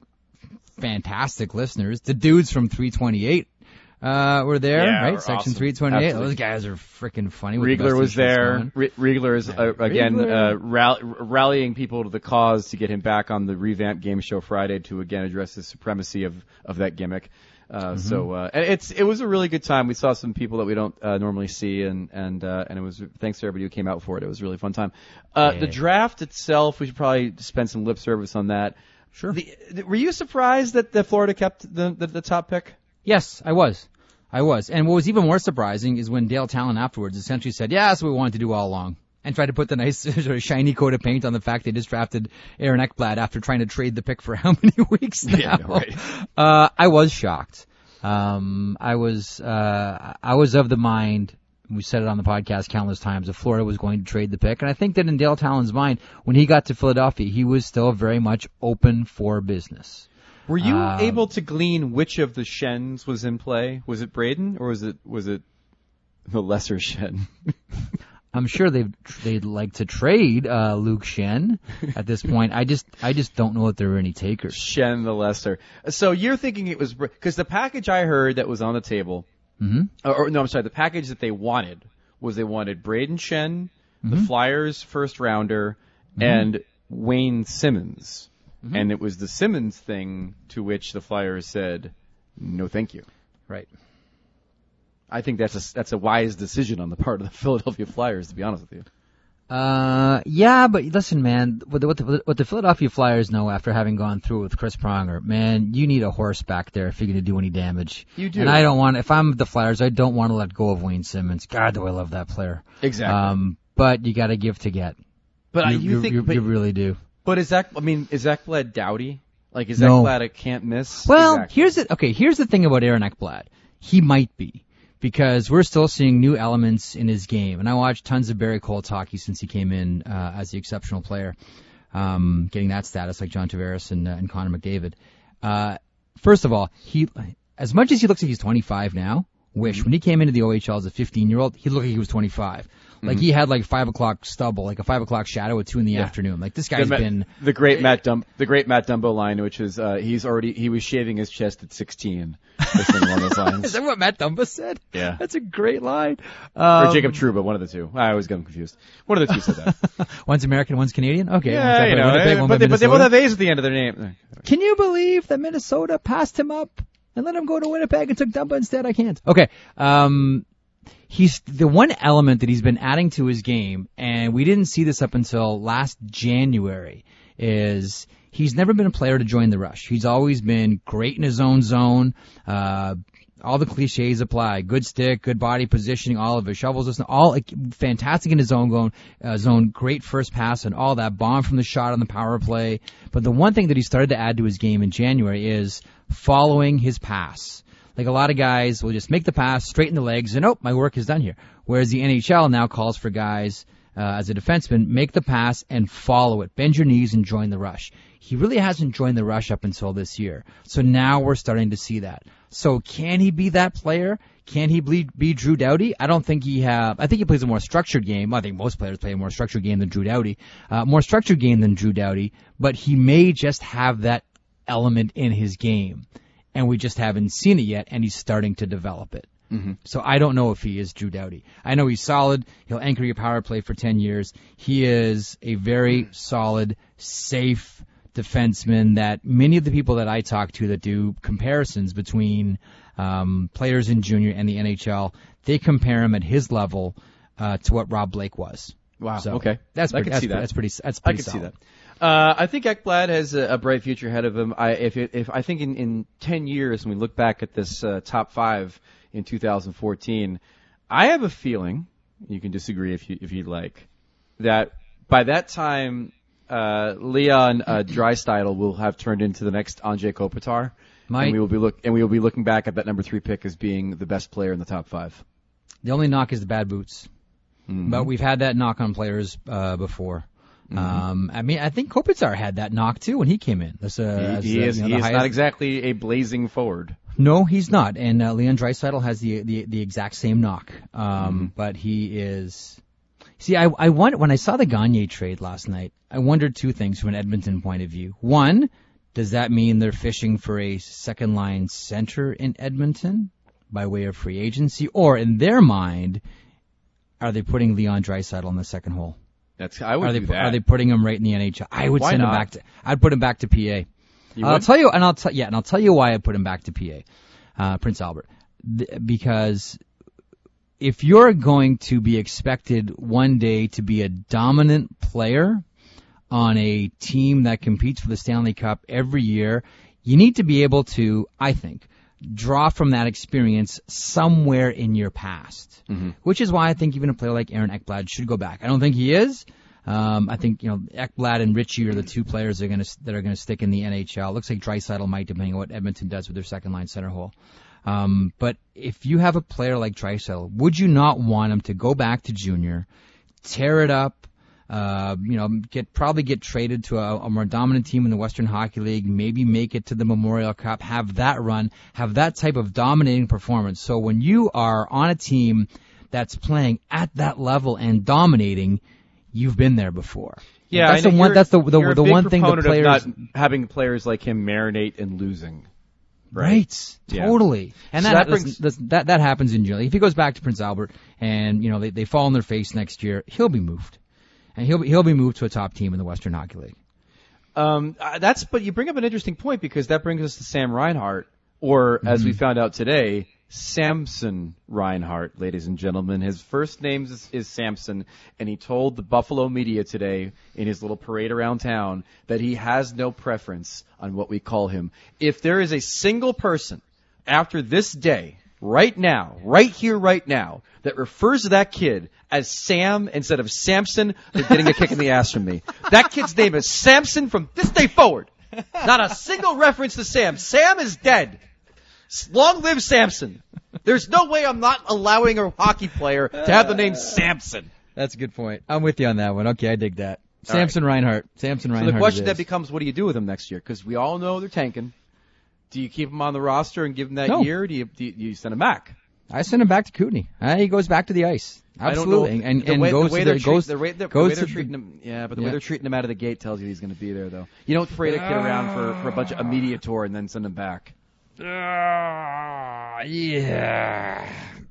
fantastic listeners. The dudes from three twenty-eight uh, were there, Yeah, right? were Section awesome. three twenty-eight. Absolutely. Those guys are freaking funny. With the Riegler best was t-shirts there. going. Re- Riegler is, uh, again, Riegler. uh, rall- rallying people to the cause to get him back on the revamped Game Show Friday to again address the supremacy of, of that gimmick. Uh, Mm-hmm. So, uh, and it's, it was a really good time. We saw some people that we don't, uh, normally see and, and, uh, and it was, thanks to everybody who came out for it. It was a really fun time. Uh, Yeah. the draft itself, we should probably spend some lip service on that. Sure. The, the, were you surprised that, that Florida kept the, the, the top pick? Yes, I was. I was. And what was even more surprising is when Dale Talon afterwards essentially said, yeah, that's what we wanted to do all along. And tried to put the nice sort of shiny coat of paint on the fact they just drafted Aaron Ekblad after trying to trade the pick for how many weeks now? Yeah, right. Uh, I was shocked. Um, I was, uh, I was of the mind, we said it on the podcast countless times, that Florida was going to trade the pick. And I think that in Dale Talon's mind, when he got to Philadelphia, he was still very much open for business. Were you Um, able to glean which of the Shens was in play? Was it Braden or was it was it the lesser Shen? I'm sure they'd they'd like to trade uh, Luke Shen at this point. I just I just don't know if there are any takers. Shen the lesser. So you're thinking it was because the package I heard that was on the table, Mm-hmm. or, or no, I'm sorry, the package that they wanted was they wanted Braden Shen, the Mm-hmm. Flyers first rounder, and Wayne Simmons, Mm-hmm. and it was the Simmons thing to which the Flyers said, no, thank you. Right. I think that's a that's a wise decision on the part of the Philadelphia Flyers, to be honest with you. Uh, yeah, but listen, man, what the, what, the, what the Philadelphia Flyers know after having gone through with Chris Pronger, man, you need a horse back there if you're going to do any damage. You do. And I don't want, if I'm the Flyers, I don't want to let go of Wayne Simmons. God, do I love that player. Exactly. Um, but you got to give to get. But you, you, you think you, but, you really do. But is Zach? I mean, is Zach Blad dowdy? Like, is No. Zach Blad a can't miss? Well, exactly. here's the okay. Here's the thing about Aaron Ekblad. He might be, because we're still seeing new elements in his game. And I watched tons of Barry Colts hockey since he came in uh, as the exceptional player, um, getting that status like John Tavares and, uh, and Connor McDavid. Uh, first of all, he, as much as he looks like he's twenty-five now, which mm-hmm. when he came into the O H L as a fifteen-year-old, he looked like he was twenty-five. Like, he had, like, five o'clock stubble, like a five o'clock shadow at two in the yeah. afternoon. Like, this guy's the, been... The great Matt Dum- the great Matt Dumbo line, which is, uh, he's already, he was shaving his chest at sixteen. Along those lines. Is that what Matt Dumbo said? Yeah. That's a great line. Um, or Jacob Trouba, one of the two. I always get them confused. One of the two said that. One's American, one's Canadian? Okay. Yeah, you know, Winnipeg, but, they, but they both have A's at the end of their name. Can you believe that Minnesota passed him up and let him go to Winnipeg and took Dumba instead? I can't. Okay. Um... He's the one element that he's been adding to his game, and we didn't see this up until last January, is he's never been a player to join the rush. He's always been great in his own zone. Uh, all the cliches apply. Good stick, good body positioning, all of it. Shovels, all like, fantastic in his own zone, uh, zone, great first pass and all that. Bomb from the shot on the power play. But the one thing that he started to add to his game in January is following his pass. Like, a lot of guys will just make the pass, straighten the legs, and, oh, my work is done here. Whereas the N H L now calls for guys, uh, as a defenseman, make the pass and follow it. Bend your knees and join the rush. He really hasn't joined the rush up until this year. So now we're starting to see that. So can he be that player? Can he be, be Drew Doughty? I don't think he have. I think he plays a more structured game. I think most players play a more structured game than Drew Doughty. Uh, more structured game than Drew Doughty. But he may just have that element in his game. And we just haven't seen it yet, and he's starting to develop it. Mm-hmm. So I don't know if he is Drew Doughty. I know he's solid. He'll anchor your power play for ten years. He is a very solid, safe defenseman that many of the people that I talk to that do comparisons between um, players in junior and the N H L, they compare him at his level uh, to what Rob Blake was. Wow. So okay. That's I pretty, can that's, see that. That's pretty. That's pretty I can solid. see that. Uh, I think Ekblad has a, a bright future ahead of him. I, if it, if I think in, in ten years, when we look back at this uh, top five in two thousand fourteen, I have a feeling, you can disagree if you if you'd like, that by that time, uh, Leon uh, Draisaitl will have turned into the next Anze Kopitar, Might. and we will be look and we will be looking back at that number three pick as being the best player in the top five. The only knock is the bad boots, mm-hmm. but we've had that knock on players uh, before. Mm-hmm. Um, I mean, I think Kopitar had that knock too when he came in. That's, uh, he, he as, is, uh, you know, he is highest... not exactly a blazing forward. No, he's not. And uh, Leon Draisaitl has the, the the exact same knock. Um, mm-hmm. But he is. See, I I wonder, when I saw the Gagne trade last night, I wondered two things from an Edmonton point of view. One, does that mean they're fishing for a second line center in Edmonton by way of free agency, or in their mind, are they putting Leon Draisaitl in the second hole? That's I would are they, do that. Are they putting him right in the N H L? I would Why send not? him back to. I'd put him back to P A. You I'll would? tell you, and I'll tell yeah, and I'll tell you why I put him back to P A, uh, Prince Albert, Th- because if you're going to be expected one day to be a dominant player on a team that competes for the Stanley Cup every year, you need to be able to, I think, draw from that experience somewhere in your past, mm-hmm. which is why I think even a player like Aaron Ekblad should go back. I don't think he is. Um, I think, you know, Ekblad and Ritchie are the two players that are going to, that are going to stick in the N H L. It looks like Draisaitl might, depending on what Edmonton does with their second line center hole. Um, but if you have a player like Draisaitl, would you not want him to go back to junior, tear it up, uh, you know, get, probably get traded to a, a more dominant team in the Western Hockey League, maybe make it to the Memorial Cup, have that run, have that type of dominating performance. So when you are on a team that's playing at that level and dominating, you've been there before. Yeah, that's the one. That's the the, you're a the big one thing the proponent players of not having players like him marinate and losing. Right. Right. Yeah. Totally. And So that, that brings- that's- that that happens in general. If he goes back to Prince Albert and you know they they fall on their face next year, he'll be moved, and he'll be, he'll be moved to a top team in the Western Hockey League. Um, uh, that's but you bring up an interesting point because that brings us to Sam Reinhart, or as Mm-hmm. we found out today, Samson Reinhart, ladies and gentlemen. His first name is, is Samson, and he told the Buffalo media today in his little parade around town that he has no preference on what we call him. If there is a single person after this day, right now, right here, right now, that refers to that kid as Sam instead of Samson, they're getting a kick in the ass from me. That kid's name is Samson from this day forward. Not a single reference to Sam. Sam is dead. Long live Samson. There's no way I'm not allowing a hockey player to have the name Samson. That's a good point. I'm with you on that one. Okay, I dig that. Samson right. Reinhart. Samson Reinhart. So the question then becomes, what do you do with him next year? Because we all know they're tanking. Do you keep him on the roster and give him that no. year, or do you, do you, do you send him back? I send him back to Kootenay. Uh, he goes back to the ice. Absolutely. I don't know. And, the and way, goes the way to they're the, treat, goes, the way, the, goes the way they're to treating the, him, yeah, but the yeah. way they're treating him out of the gate tells you he's going to be there, though. You don't trade a kid around for, for a bunch of a media tour and then send him back. Uh, yeah.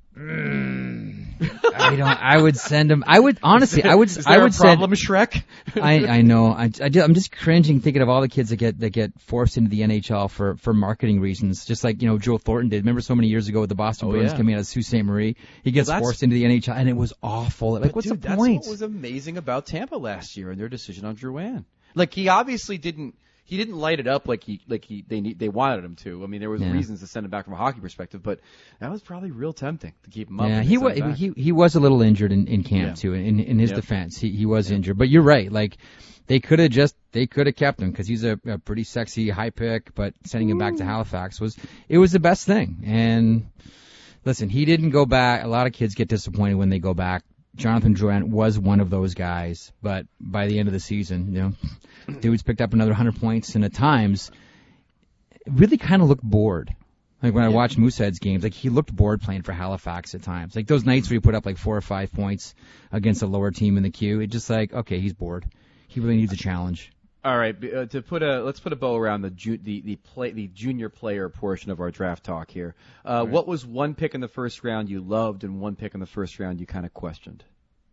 Mm. I don't. I would send him. I would honestly. I would. Is I there would a problem, send, Shrek? I I know. I, I I'm just cringing thinking of all the kids that get that get forced into the N H L for for marketing reasons. Just like you know Joe Thornton did. Remember so many years ago with the Boston oh, Bruins yeah. coming out of Sault Ste. Marie. He gets well, forced into the N H L and it was awful. Like what's dude, the that's point? That's what was amazing about Tampa last year and their decision on Drouin. Like he obviously didn't. He didn't light it up like he like he they need, they wanted him to. I mean, there was yeah. reasons to send him back from a hockey perspective, but that was probably real tempting to keep him up. Yeah, and he send was him back. he he was a little injured in, in camp yeah. too. In in his yep. defense, he he was yep. injured. But you're right. Like they could have just they could have kept him because he's a, a pretty sexy high pick. But sending him back to Halifax was it was the best thing. And listen, he didn't go back. A lot of kids get disappointed when they go back. Jonathan Drouin was one of those guys, but by the end of the season, you know, dude's picked up another one hundred points, and at times, really kind of looked bored. Like when I yeah. watched Moosehead's games, like he looked bored playing for Halifax at times. Like those nights where he put up like four or five points against a lower team in the queue, it's just like, okay, he's bored. He really needs a challenge. All right, uh, to put a let's put a bow around the ju- the the play the junior player portion of our draft talk here. Uh, right. What was one pick in the first round you loved, and one pick in the first round you kind of questioned?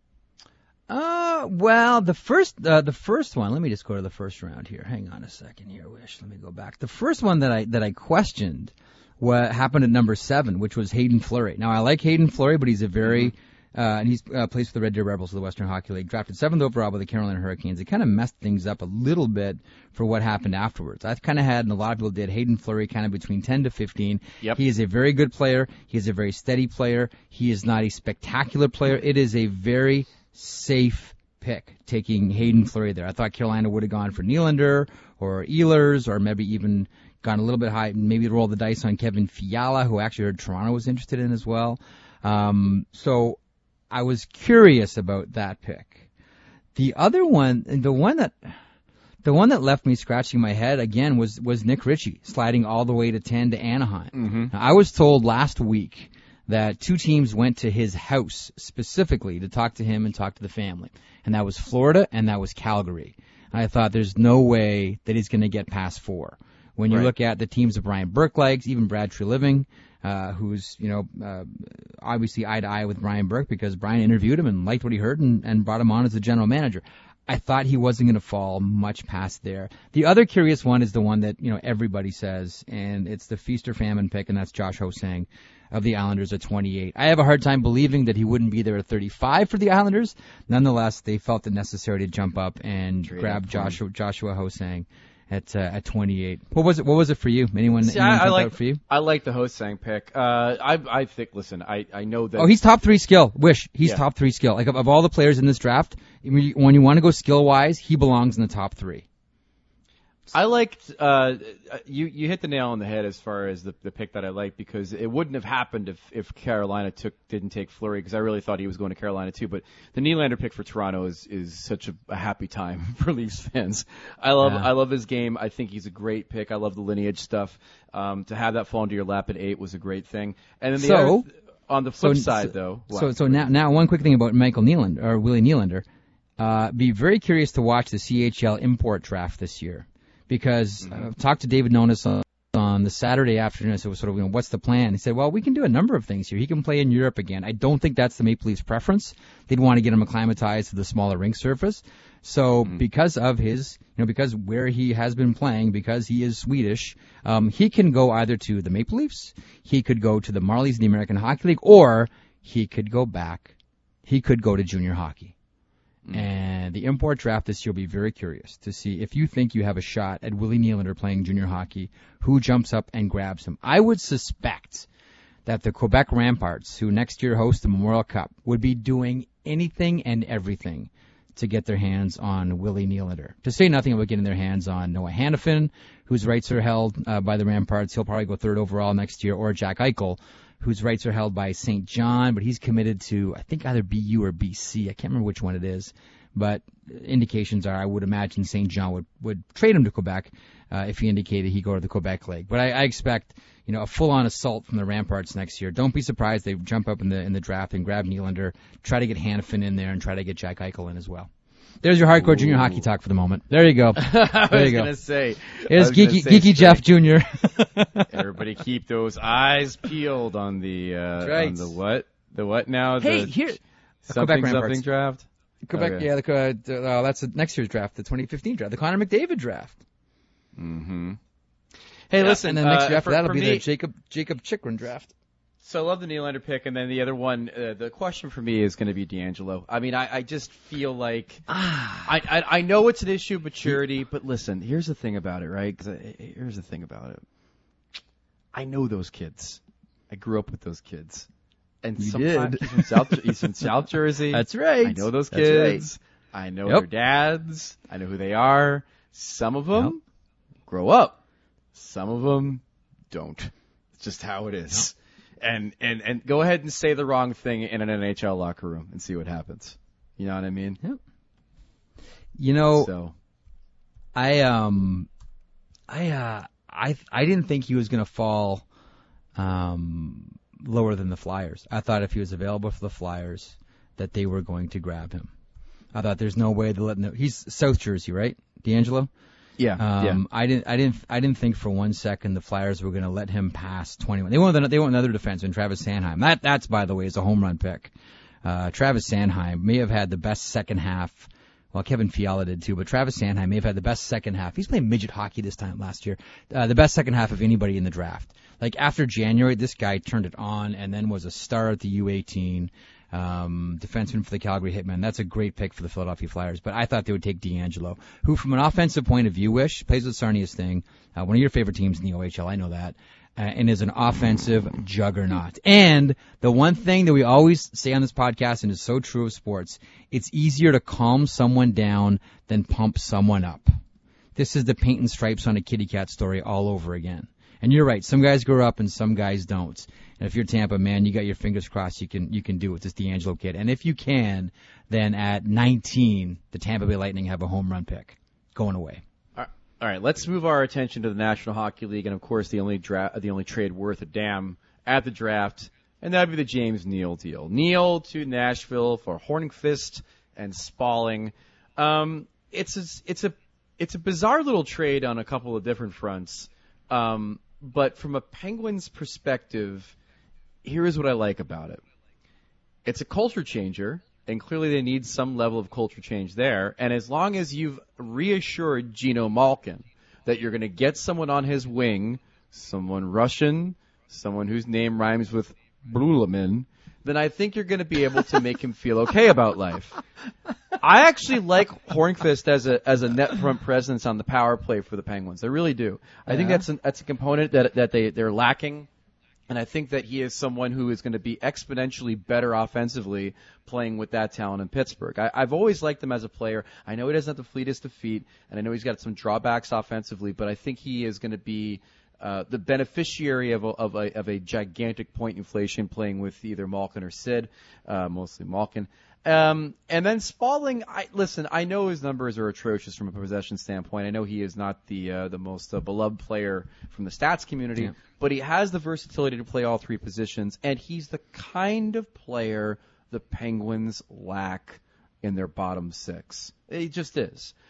Uh, well, the first uh, the first one. Let me just go to the first round here. Hang on a second here, Wish. Let me go back. The first one that I that I questioned what happened at number seven, which was Hayden Fleury. Now I like Hayden Fleury, but he's a very mm-hmm. Uh, and he's uh, plays for the Red Deer Rebels of the Western Hockey League, drafted seventh overall by the Carolina Hurricanes. It kind of messed things up a little bit for what happened afterwards. I've kind of had, and a lot of people did, Hayden Fleury kind of between ten to fifteen. Yep. He is a very good player. He is a very steady player. He is not a spectacular player. It is a very safe pick, taking Hayden Fleury there. I thought Carolina would have gone for Nylander or Ehlers, or maybe even gone a little bit high, maybe roll the dice on Kevin Fiala, who actually heard Toronto was interested in as well. Um, so I was curious about that pick. The other one, the one that, the one that left me scratching my head again was, was Nick Ritchie sliding all the way to ten to Anaheim. Mm-hmm. Now, I was told last week that two teams went to his house specifically to talk to him and talk to the family. And that was Florida and that was Calgary. And I thought there's no way that he's going to get past four. When you right. look at the teams of Brian Burke likes, even Brad Treliving, uh, who's, you know, uh, obviously eye to eye with Brian Burke because Brian interviewed him and liked what he heard and, and brought him on as the general manager. I thought he wasn't going to fall much past there. The other curious one is the one that, you know, everybody says, and it's the feast or famine pick, and that's Josh Ho-Sang of the Islanders at twenty-eight. I have a hard time believing that he wouldn't be there at thirty-five for the Islanders. Nonetheless, they felt it necessary to jump up and Trade grab Joshua, Joshua Ho-Sang at uh, at twenty-eight. What was it? What was it for you? Anyone? See, anyone I, I like for you. I like the Ho-Sang pick. Uh, I I think. Listen, I I know that. Oh, he's top three skill. Wish he's yeah. top three skill. Like of, of all the players in this draft, when you, when you want to go skill wise, he belongs in the top three. I liked uh, you. You hit the nail on the head as far as the, the pick that I liked because it wouldn't have happened if, if Carolina took didn't take Fleury because I really thought he was going to Carolina too. But the Nylander pick for Toronto is, is such a, a happy time for Leafs fans. I love yeah. I love his game. I think he's a great pick. I love the lineage stuff. Um, to have that fall into your lap at eight was a great thing. And then the so, other, on the flip so, side so, though, so wow. so now now one quick thing about Michael Nylander or Willie Nylander. Uh, be very curious to watch the C H L import draft this year. Because mm-hmm. I've talked to David Nonis on on the Saturday afternoon, so it was sort of, you know, what's the plan? He said, well, we can do a number of things here. He can play in Europe again. I don't think that's the Maple Leafs' preference. They'd want to get him acclimatized to the smaller rink surface. So mm-hmm. because of his, you know, because where he has been playing, because he is Swedish, um, he can go either to the Maple Leafs, he could go to the Marlies in the American Hockey League, or he could go back. He could go to junior hockey. Mm-hmm. And the import draft this year will be very curious to see if you think you have a shot at Willie Nylander playing junior hockey, who jumps up and grabs him. I would suspect that the Quebec Ramparts, who next year host the Memorial Cup, would be doing anything and everything to get their hands on Willie Nylander. To say nothing about getting their hands on Noah Hanifin, whose rights are held uh, by the Ramparts. He'll probably go third overall next year, or Jack Eichel, whose rights are held by Saint John, but he's committed to, I think, either B U or B C. I can't remember which one it is. But indications are, I would imagine Saint John would, would trade him to Quebec uh, if he indicated he'd go to the Quebec League. But I, I expect, you know, a full-on assault from the Ramparts next year. Don't be surprised they jump up in the in the draft and grab Nylander, try to get Hanifin in there, and try to get Jack Eichel in as well. There's your hardcore Ooh. junior hockey talk for the moment. There you go. There I was you go. Gonna say, it's geeky, say geeky Jeff Junior Everybody keep those eyes peeled on the uh, right. on the what? The what now? Hey, the here, something something draft. Quebec, okay. yeah, the, uh, that's the next year's draft, the twenty fifteen draft, the Connor McDavid draft. Mm-hmm. Hey, yeah, listen, and then next uh, year after for, that'll for be me, the Jacob Jacob Chikrin draft. So I love the Nylander pick, and then the other one, uh, the question for me is going to be D'Angelo. I mean, I, I just feel like I, I I know it's an issue of maturity, but listen, here's the thing about it, right? 'Cause I, here's the thing about it. I know those kids. I grew up with those kids. And you sometimes did. He's from South, he's from South Jersey. That's right. I know those That's kids. right. I know yep. their dads. I know who they are. Some of them yep. grow up. Some of them don't. It's just how it is. Yep. And, and, and go ahead and say the wrong thing in an N H L locker room and see what happens. You know what I mean? Yep. You know, so. I, um, I, uh, I, I didn't think he was going to fall, um, lower than the Flyers. I thought if he was available for the Flyers, that they were going to grab him. I thought there's no way to let him. He's South Jersey, right, D'Angelo? Yeah. Um, yeah. I didn't. I didn't. I didn't think for one second the Flyers were going to let him pass twenty-one. They want. They want another defenseman, Travis Sanheim. That. That's by the way is a home run pick. Uh, Travis Sanheim may have had the best second half. Well, Kevin Fiala did too, but Travis Sanheim may have had the best second half. He's playing midget hockey this time last year. Uh, the best second half of anybody in the draft. Like after January, this guy turned it on and then was a star at the U eighteen. Um, defenseman for the Calgary Hitmen. That's a great pick for the Philadelphia Flyers. But I thought they would take D'Angelo, who from an offensive point of view, Wish, plays with Sarnia's thing, uh, one of your favorite teams in the O H L, I know that, uh, and is an offensive juggernaut. And the one thing that we always say on this podcast, and is so true of sports, it's easier to calm someone down than pump someone up. This is the paint and stripes on a kitty cat story all over again. And you're right, some guys grow up and some guys don't. And if you're Tampa, man, you got your fingers crossed you can you can do it with this D'Angelo kid. And if you can, then at nineteen, the Tampa Bay Lightning have a home run pick going away. All right, let's move our attention to the National Hockey League, and of course the only dra- the only trade worth a damn at the draft, and that'd be the James Neal deal. Neal to Nashville for Hornqvist and Spalling. Um, it's a, it's a it's a bizarre little trade on a couple of different fronts. Um, but from a Penguins perspective, here is what I like about it. It's a culture changer, and clearly they need some level of culture change there. And as long as you've reassured Gino Malkin that you're going to get someone on his wing, someone Russian, someone whose name rhymes with Brulamin, then I think you're going to be able to make him feel okay about life. I actually like Hornqvist as a as a net front presence on the power play for the Penguins. I really do. I yeah. think that's an, that's a component that that they they're lacking, and I think that he is someone who is going to be exponentially better offensively playing with that talent in Pittsburgh. I, I've always liked him as a player. I know he doesn't have the fleetest of feet, and I know he's got some drawbacks offensively, but I think he is going to be Uh, the beneficiary of a, of a of a gigantic point inflation playing with either Malkin or Sid, uh, mostly Malkin. Um, and then Spalling, I, listen, I know his numbers are atrocious from a possession standpoint. I know he is not the uh, the most uh, beloved player from the stats community, yeah. but he has the versatility to play all three positions, and he's the kind of player the Penguins lack in their bottom six. He just is.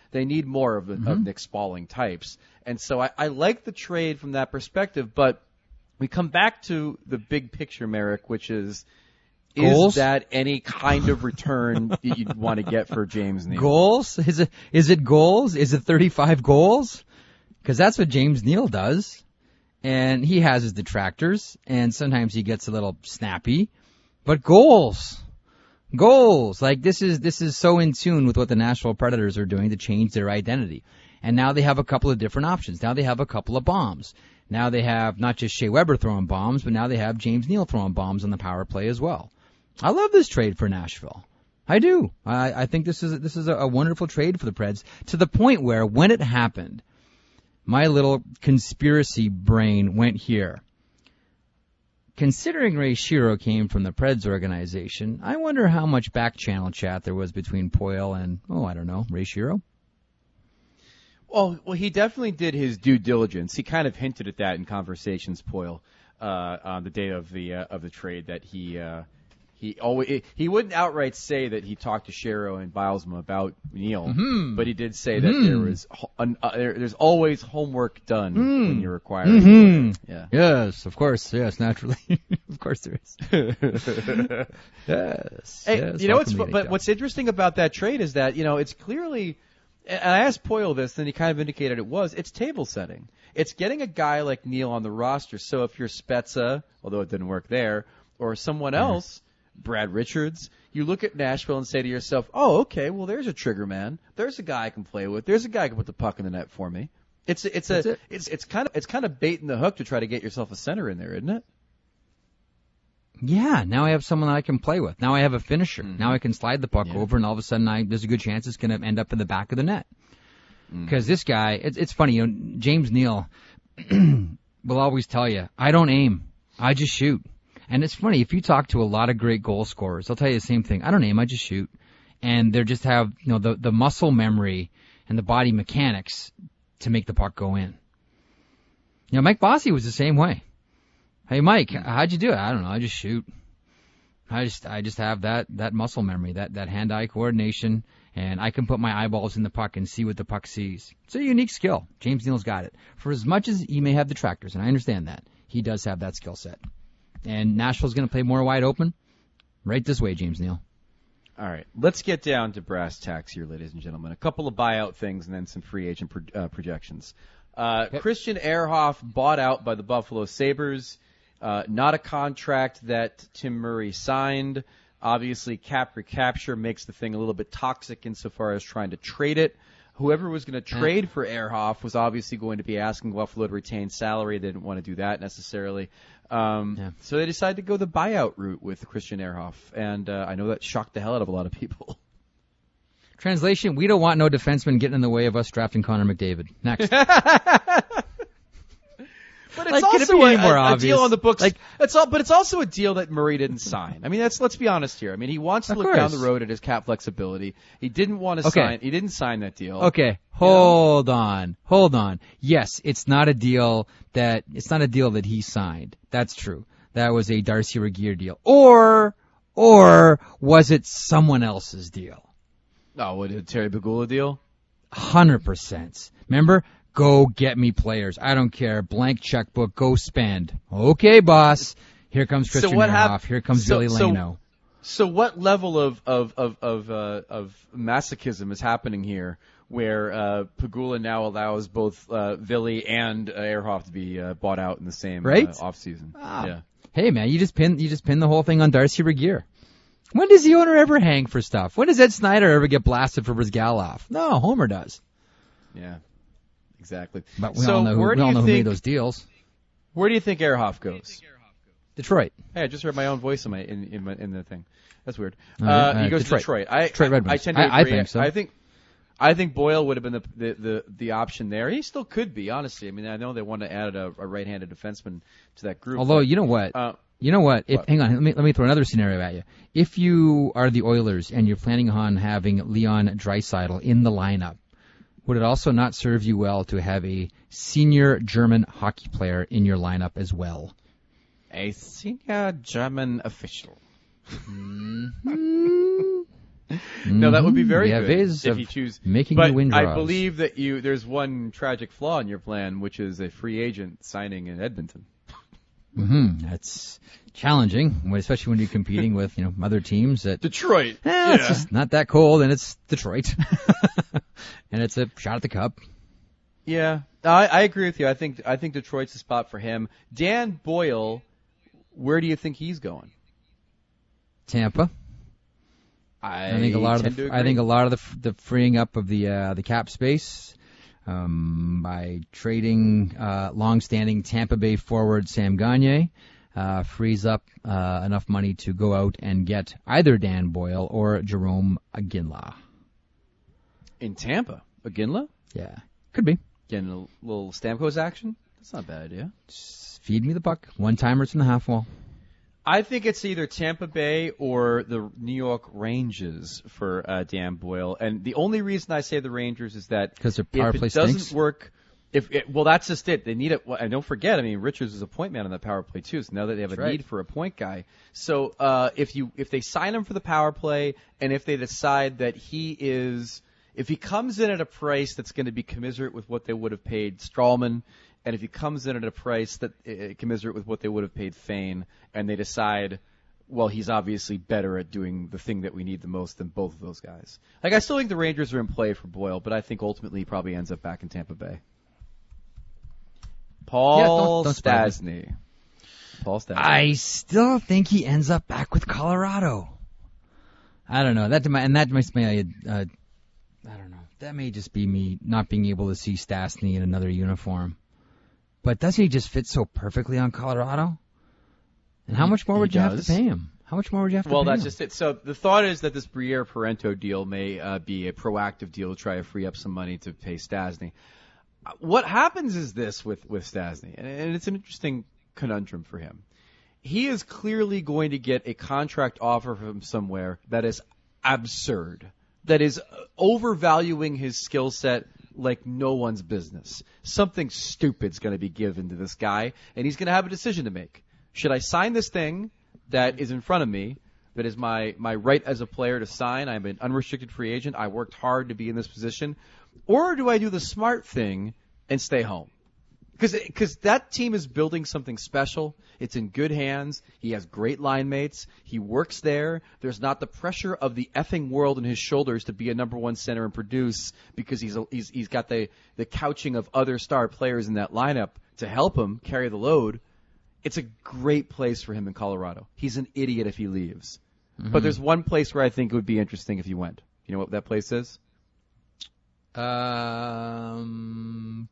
They need more of, the, Mm-hmm. of Nick Spaulding types. And so I, I like the trade from that perspective, but we come back to the big picture, Merrick, which is, Goals? Is that any kind of return that you'd want to get for James Neal? Goals? Is it is it goals? Is it thirty-five goals? Because that's what James Neal does. And he has his detractors, and sometimes he gets a little snappy. But goals. Goals. Like this is this is so in tune with what the Nashville Predators are doing to change their identity. And now they have a couple of different options. Now they have a couple of bombs. Now they have not just Shea Weber throwing bombs, but now they have James Neal throwing bombs on the power play as well. I love this trade for Nashville. I do. I, I think this is this is a, a wonderful trade for the Preds, to the point where when it happened, my little conspiracy brain went here. Considering Ray Shero came from the Preds organization, I wonder how much back channel chat there was between Poile and, oh, I don't know, Ray Shero. Well, well, he definitely did his due diligence. He kind of hinted at that in conversations, Poile, uh, on the day of the uh, of the trade, that he. Uh, He always he wouldn't outright say that he talked to Shero and Bilesma about Neal, Mm-hmm. but he did say that Mm-hmm. there was an, uh, there, there's always homework done Mm. when you're required. Mm-hmm. Yeah. Yes, of course. Yes, naturally. Of course there is. Yes. Hey, yes, you know what's welcome to but the what's interesting about that trade is that you know it's clearly. And I asked Poile this, and he kind of indicated it was. It's table setting. It's getting a guy like Neal on the roster. So if you're Spezza, although it didn't work there, or someone else. Brad Richards, you look at Nashville and say to yourself, oh, okay, well, there's a trigger man. There's a guy I can play with. There's a guy who can put the puck in the net for me. It's it's a it. it's it's kind of it's kind of baiting the hook to try to get yourself a center in there, isn't it? Yeah, now I have someone I can play with. Now I have a finisher. Mm-hmm. Now I can slide the puck Yeah. over, and all of a sudden I, there's a good chance it's going to end up in the back of the net. Because Mm-hmm. this guy, it's, it's funny, you know, James Neal will always tell you, I don't aim, I just shoot. And it's funny, if you talk to a lot of great goal scorers, they'll tell you the same thing. I don't aim, I just shoot. And they just have, you know, the, the muscle memory and the body mechanics to make the puck go in. You know, Mike Bossy was the same way. Hey, Mike, how'd you do it? I don't know, I just shoot. I just, I just have that, that muscle memory, that, that hand-eye coordination, and I can put my eyeballs in the puck and see what the puck sees. It's a unique skill. James Neal's got it. For as much as he may have detractors, and I understand that, he does have that skill set. And Nashville's going to play more wide open. Right this way, James Neal. All right, let's get down to brass tacks here, ladies and gentlemen. A couple of buyout things and then some free agent pro- uh, projections. Uh, Yep. Christian Ehrhoff bought out by the Buffalo Sabres. Uh, not a contract that Tim Murray signed. Obviously, cap recapture makes the thing a little bit toxic insofar as trying to trade it. Whoever was going to trade for Ehrhoff was obviously going to be asking Buffalo to retain salary. They didn't want to do that necessarily. Um, Yeah. So they decided to go the buyout route with Christian Ehrhoff. And uh, I know that shocked the hell out of a lot of people. Translation, we don't want no defenseman getting in the way of us drafting Connor McDavid. Next. But it's Like, can it also be a, any more a, a obvious? deal on the books. Like- it's all, but it's also a deal that Murray didn't sign. I mean, that's let's be honest here. I mean, he wants to Of look course. down the road at his cap flexibility. He didn't want to Okay. sign. He didn't sign that deal. Okay, hold on, hold on. Yes, it's not a deal that it's not a deal that he signed. That's true. That was a Darcy Regier deal, or or was it someone else's deal? Oh, what a Terry Bagula deal? Hundred percent. Remember, go get me players. I don't care. Blank checkbook. Go spend. Okay, boss. Here comes Christian so what Ehrhoff. hap- Here comes so, Billy so, Lano. So what level of of of of, uh, of masochism is happening here, where uh, Pagula now allows both uh, Villy and uh, Ehrhoff to be uh, bought out in the same Right? uh, off season? Ah. Yeah. Hey man, you just pin you just pin the whole thing on Darcy Regier. When does the owner ever hang for stuff? When does Ed Snyder ever get blasted for Brizgalov? No, Homer does. Yeah. Exactly. But we so all know who, where we do all you know who think, made those deals. Where do you think Ehrhoff goes? Detroit. Hey, I just heard my own voice in my in in, my, in the thing. That's weird. All Uh, right, uh, he goes Detroit. to Detroit. I, Detroit Red I, I Wings. tend to I- I agree. think so. I think I think Boyle would have been the, the the the option there. He still could be, honestly. I mean, I know they want to add a, a right-handed defenseman to that group. Although but, you know what, uh, you know what. If what? hang on, let me let me throw another scenario at you. If you are the Oilers and you're planning on having Leon Draisaitl in the lineup, would it also not serve you well to have a senior German hockey player in your lineup as well? a senior German official. No, that would be very we have good ways if of you choose. making but you win I draws. believe that you there's one tragic flaw in your plan, which is a free agent signing in Edmonton. Mm-hmm. That's challenging, especially when you're competing with you know other teams that Detroit. Eh, yeah. It's just not that cold, and it's Detroit, and it's a shot at the cup. Yeah, I, I agree with you. I think I think Detroit's the spot for him. Dan Boyle, where do you think he's going? Tampa. I, I think a lot of tend the to I agree. think a lot of the the freeing up of the uh, the cap space um, by trading uh, long-standing Tampa Bay forward Sam Gagner uh, frees up uh, enough money to go out and get either Dan Boyle or Jerome Iginla. in Tampa. Iginla? Yeah, could be. Getting a little Stamkos action? That's not a bad idea. Just feed me the puck. One-timers from the half wall. I think it's either Tampa Bay or the New York Rangers for uh, Dan Boyle. And the only reason I say the Rangers is that 'Cause their power if play it doesn't stinks? work, if it, well, that's just it. They need it. And don't forget, I mean, Richards is a point man on that power play too. So now that they have That's a right. need for a point guy, so uh, if you if they sign him for the power play, and if they decide that he is, if he comes in at a price that's going to be commiserate with what they would have paid Strawman. And if he comes in at a price that uh, commiserate with what they would have paid Fane, and they decide, well, he's obviously better at doing the thing that we need the most than both of those guys. Like, I still think the Rangers are in play for Boyle, but I think ultimately he probably ends up back in Tampa Bay. Paul Yeah, don't- don't surprise Stastny. Paul Stastny. I still think he ends up back with Colorado. I don't know. That might, and that makes me. Uh, I don't know. That may just be me not being able to see Stastny in another uniform. But doesn't he just fit so perfectly on Colorado? And how much more He would you have does. to pay him? How much more would you have to Well, pay that's him? just it. So the thought is that this Briere-Parento deal may uh, be a proactive deal to try to free up some money to pay Stastny. Uh, What happens is this with, with Stastny, and, and it's an interesting conundrum for him. He is clearly going to get a contract offer from somewhere that is absurd, that is overvaluing his skill set like no one's business. Something stupid's going to be given to this guy, and he's going to have a decision to make. Should I sign this thing that is in front of me, that is my, my right as a player to sign? I'm an unrestricted free agent. I worked hard to be in this position. Or do I do the smart thing and stay home? Because that team is building something special. It's in good hands. He has great line mates. He works there. There's not the pressure of the effing world on his shoulders to be a number one center and produce because he's a, he's he's got the the couching of other star players in that lineup to help him carry the load. It's a great place for him in Colorado. He's an idiot if he leaves. Mm-hmm. But there's one place where I think it would be interesting if he went. You know what that place is? Um.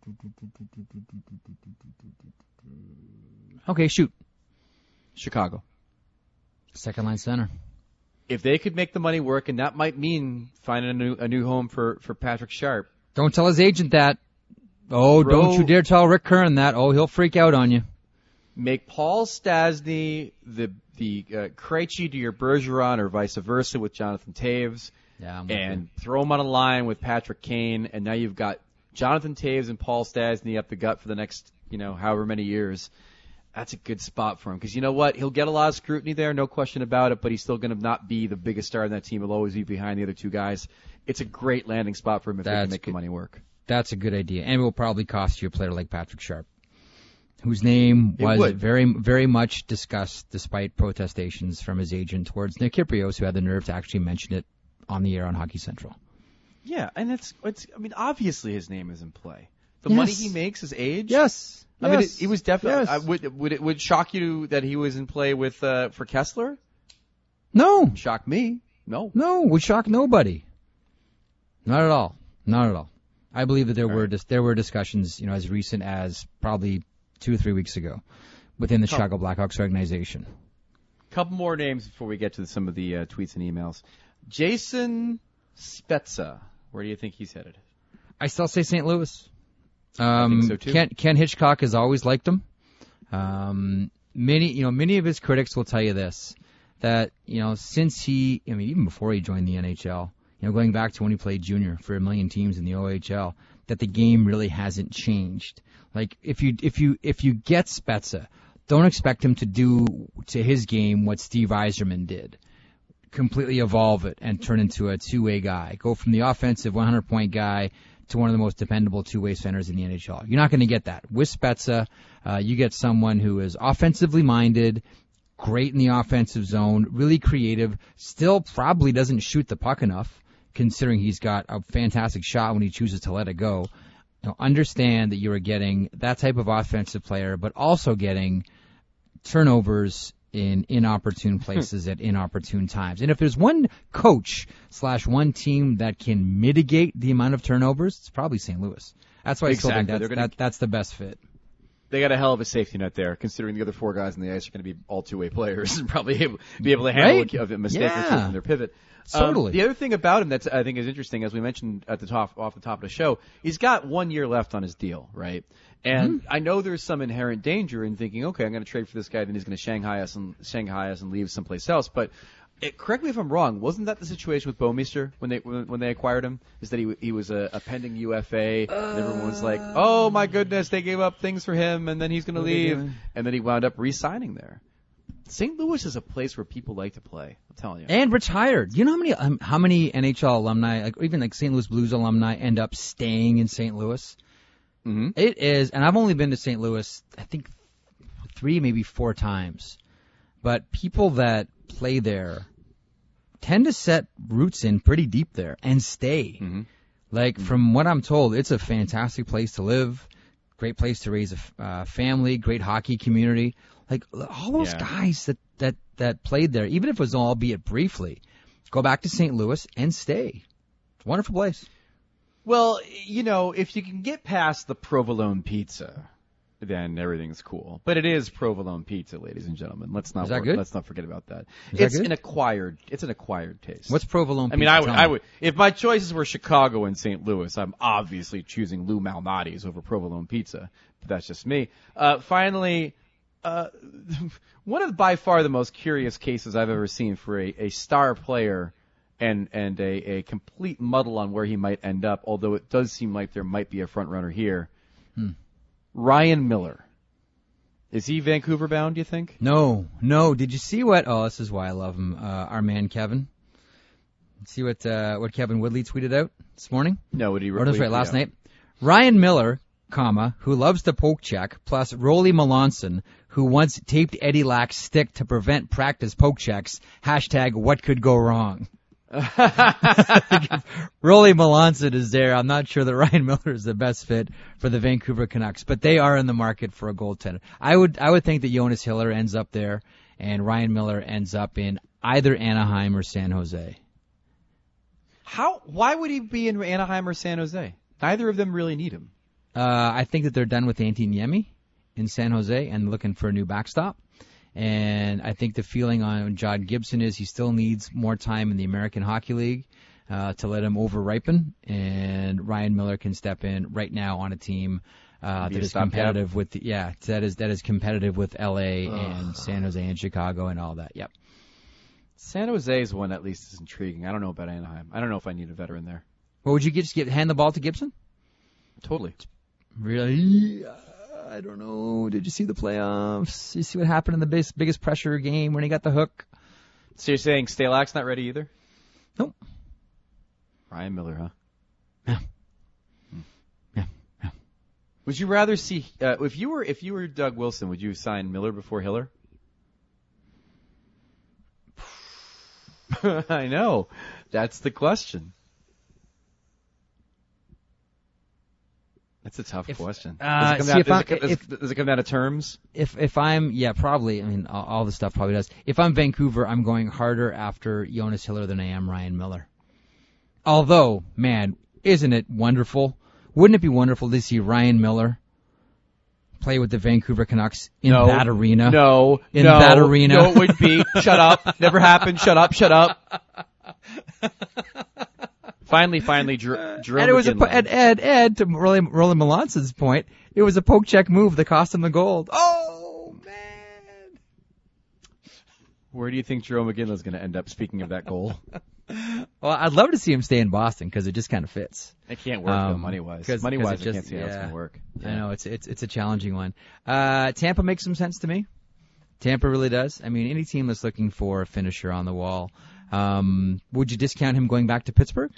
Okay, shoot. Chicago. Second line center. If they could make the money work, and that might mean finding a new a new home for, for Patrick Sharp. Don't tell his agent that. Oh, Throw- don't you dare tell Rick Curran that. Oh, he'll freak out on you. Make Paul Stastny the the uh, Krejci to your Bergeron, or vice versa with Jonathan Taves, Yeah, I'm and throw him on a line with Patrick Kane, and now you've got Jonathan Taves and Paul Stastny up the gut for the next, you know, however many years. That's a good spot for him because you know what? He'll get a lot of scrutiny there, no question about it, but he's still going to not be the biggest star in that team. He'll always be behind the other two guys. It's a great landing spot for him if they That's can make good. the money work. That's a good idea, and it will probably cost you a player like Patrick Sharp, whose name It was would. very, very much discussed despite protestations from his agent towards Nick Kyprios, who had the nerve to actually mention it on the air on Hockey Central. Yeah, and it's, it's I mean, obviously his name is in play. The Yes. money he makes, his age. Yes. I mean, it, yes, he was definitely. yes. I would would it would shock you that he was in play with uh, for Kessler? No, Shock me. No. no, would shock nobody. Not at all. Not at all. I believe that there All were right. dis- there were discussions, you know, as recent as probably two or three weeks ago, within the Oh. Chicago Blackhawks organization. Couple more names before we get to some of the uh, tweets and emails. Jason Spezza. Where do you think he's headed? I still say Saint Louis. Um, so, too. Ken, Ken Hitchcock has always liked him. Um, many, you know, many of his critics will tell you this, that, you know, since he, I mean, even before he joined the N H L, you know, going back to when he played junior for a million teams in the O H L, that the game really hasn't changed. Like, if you, if you, if you get Spezza, don't expect him to do to his game what Steve Yzerman did. completely evolve it and turn into a two-way guy. Go from the offensive one hundred point guy to one of the most dependable two-way centers in the N H L. You're not going to get that. With Spezza, uh, you get someone who is offensively minded, great in the offensive zone, really creative, still probably doesn't shoot the puck enough, considering he's got a fantastic shot when he chooses to let it go. You know, understand that you are getting that type of offensive player, but also getting turnovers in inopportune places at inopportune times. And if there's one coach slash one team that can mitigate the amount of turnovers, it's probably Saint Louis. That's why I still think that's, gonna, that, that's the best fit. They got a hell of a safety net there, considering the other four guys on the ice are going to be all two-way players and probably able, be able to handle right? a mistake yeah. or two from their pivot. Totally. Um, the other thing about him that I think is interesting, as we mentioned at the top, off the top of the show, he's got one year left on his deal, right? And mm-hmm. I know there's some inherent danger in thinking, okay, I'm going to trade for this guy, then he's going to Shanghai us and Shanghai us and leave someplace else. But it, correct me if I'm wrong. Wasn't that the situation with Bouwmeester when they when, when they acquired him? Is that he he was a, a pending U F A, uh, and everyone was like, oh my goodness, they gave up things for him, and then he's going to leave, and then he wound up re-signing there. Saint Louis is a place where people like to play. I'm telling you. And retired. You know how many um, how many N H L alumni, like or even like Saint Louis Blues alumni, end up staying in Saint Louis? Mm-hmm. It is, and I've only been to Saint Louis, I think, three, maybe four times. But people that play there tend to set roots in pretty deep there and stay. Mm-hmm. Like, mm-hmm. from what I'm told, it's a fantastic place to live, great place to raise a uh, family, great hockey community. Like, all those yeah. guys that, that, that played there, even if it was albeit briefly, go back to Saint Louis and stay. It's a wonderful place. Well, you know, if you can get past the provolone pizza, then everything's cool. But it is provolone pizza, ladies and gentlemen. Let's not is that work, good? Let's not forget about that. Is it's that good? an acquired. It's an acquired taste. What's provolone pizza? I mean, I would, I would. If my choices were Chicago and Saint Louis, I'm obviously choosing Lou Malnati's over provolone pizza. But that's just me. Uh, finally, uh, one of by far the most curious cases I've ever seen for a, a star player. And and a, a complete muddle on where he might end up, although it does seem like there might be a front runner here. Hmm. Ryan Miller. Is he Vancouver bound, do you think? No, no. Did you see what, oh, this is why I love him, uh, our man Kevin. See what uh, what Kevin Woodley tweeted out this morning? No, what did he Or that's right, last night. Ryan Miller, comma, who loves to poke check, plus Rolly Melanson, who once taped Eddie Lack's stick to prevent practice poke checks. Hashtag what could go wrong. Rolly Melanson is there. I'm not sure that Ryan Miller is the best fit for the Vancouver Canucks, but they are in the market for a goaltender. I would I would think that Jonas Hiller ends up there, and Ryan Miller ends up in either Anaheim or San Jose. How? Why would he be in Anaheim or San Jose? Neither of them really need him. Uh, I think that they're done with Antti Niemi in San Jose and looking for a new backstop. And I think the feeling on John Gibson is he still needs more time in the American Hockey League uh, to let him over-ripen. And Ryan Miller can step in right now on a team uh, that is competitive with the, yeah, that is that is competitive with L A Ugh. and San Jose and Chicago and all that. Yep. San Jose is one at least is intriguing. I don't know about Anaheim. I don't know if I need a veteran there. Well, would you just get hand the ball to Gibson? Totally. Really? I don't know. Did you see the playoffs? You see what happened in the biggest, biggest pressure game when he got the hook? So you're saying Stalack's not ready either? Nope. Ryan Miller, huh? Yeah. Hmm. Yeah. Yeah. Would you rather see uh, if you were if you were Doug Wilson? Would you sign Miller before Hiller? I know. That's the question. That's a tough if, question. Uh, does, it see, down, if does, it, if, does, does it come down to terms? If if I'm, yeah, probably. I mean, all, all the stuff probably does. If I'm Vancouver, I'm going harder after Jonas Hiller than I am Ryan Miller. Although, man, isn't it wonderful? Wouldn't it be wonderful to see Ryan Miller play with the Vancouver Canucks in no, that arena? No, in no, that arena. No, it would be. Shut up. Never happened. Shut up. Shut up. Finally, finally, Jer- Jerome and it was McGinley. a, and Ed, Ed, to Roland, Roland Melanson's point, it was a poke check move that cost him the gold. Oh, man. Where do you think Jerome McGinley's going to end up, speaking of that goal? Well, I'd love to see him stay in Boston because it just kind of fits. It can't work, um, though, money-wise. Cause, money-wise, cause I can't see yeah, how it's going to work. Yeah. I know, it's, it's, it's a challenging one. Uh, Tampa makes some sense to me. Tampa really does. I mean, any team that's looking for a finisher on the wall, Um, would you discount him going back to Pittsburgh?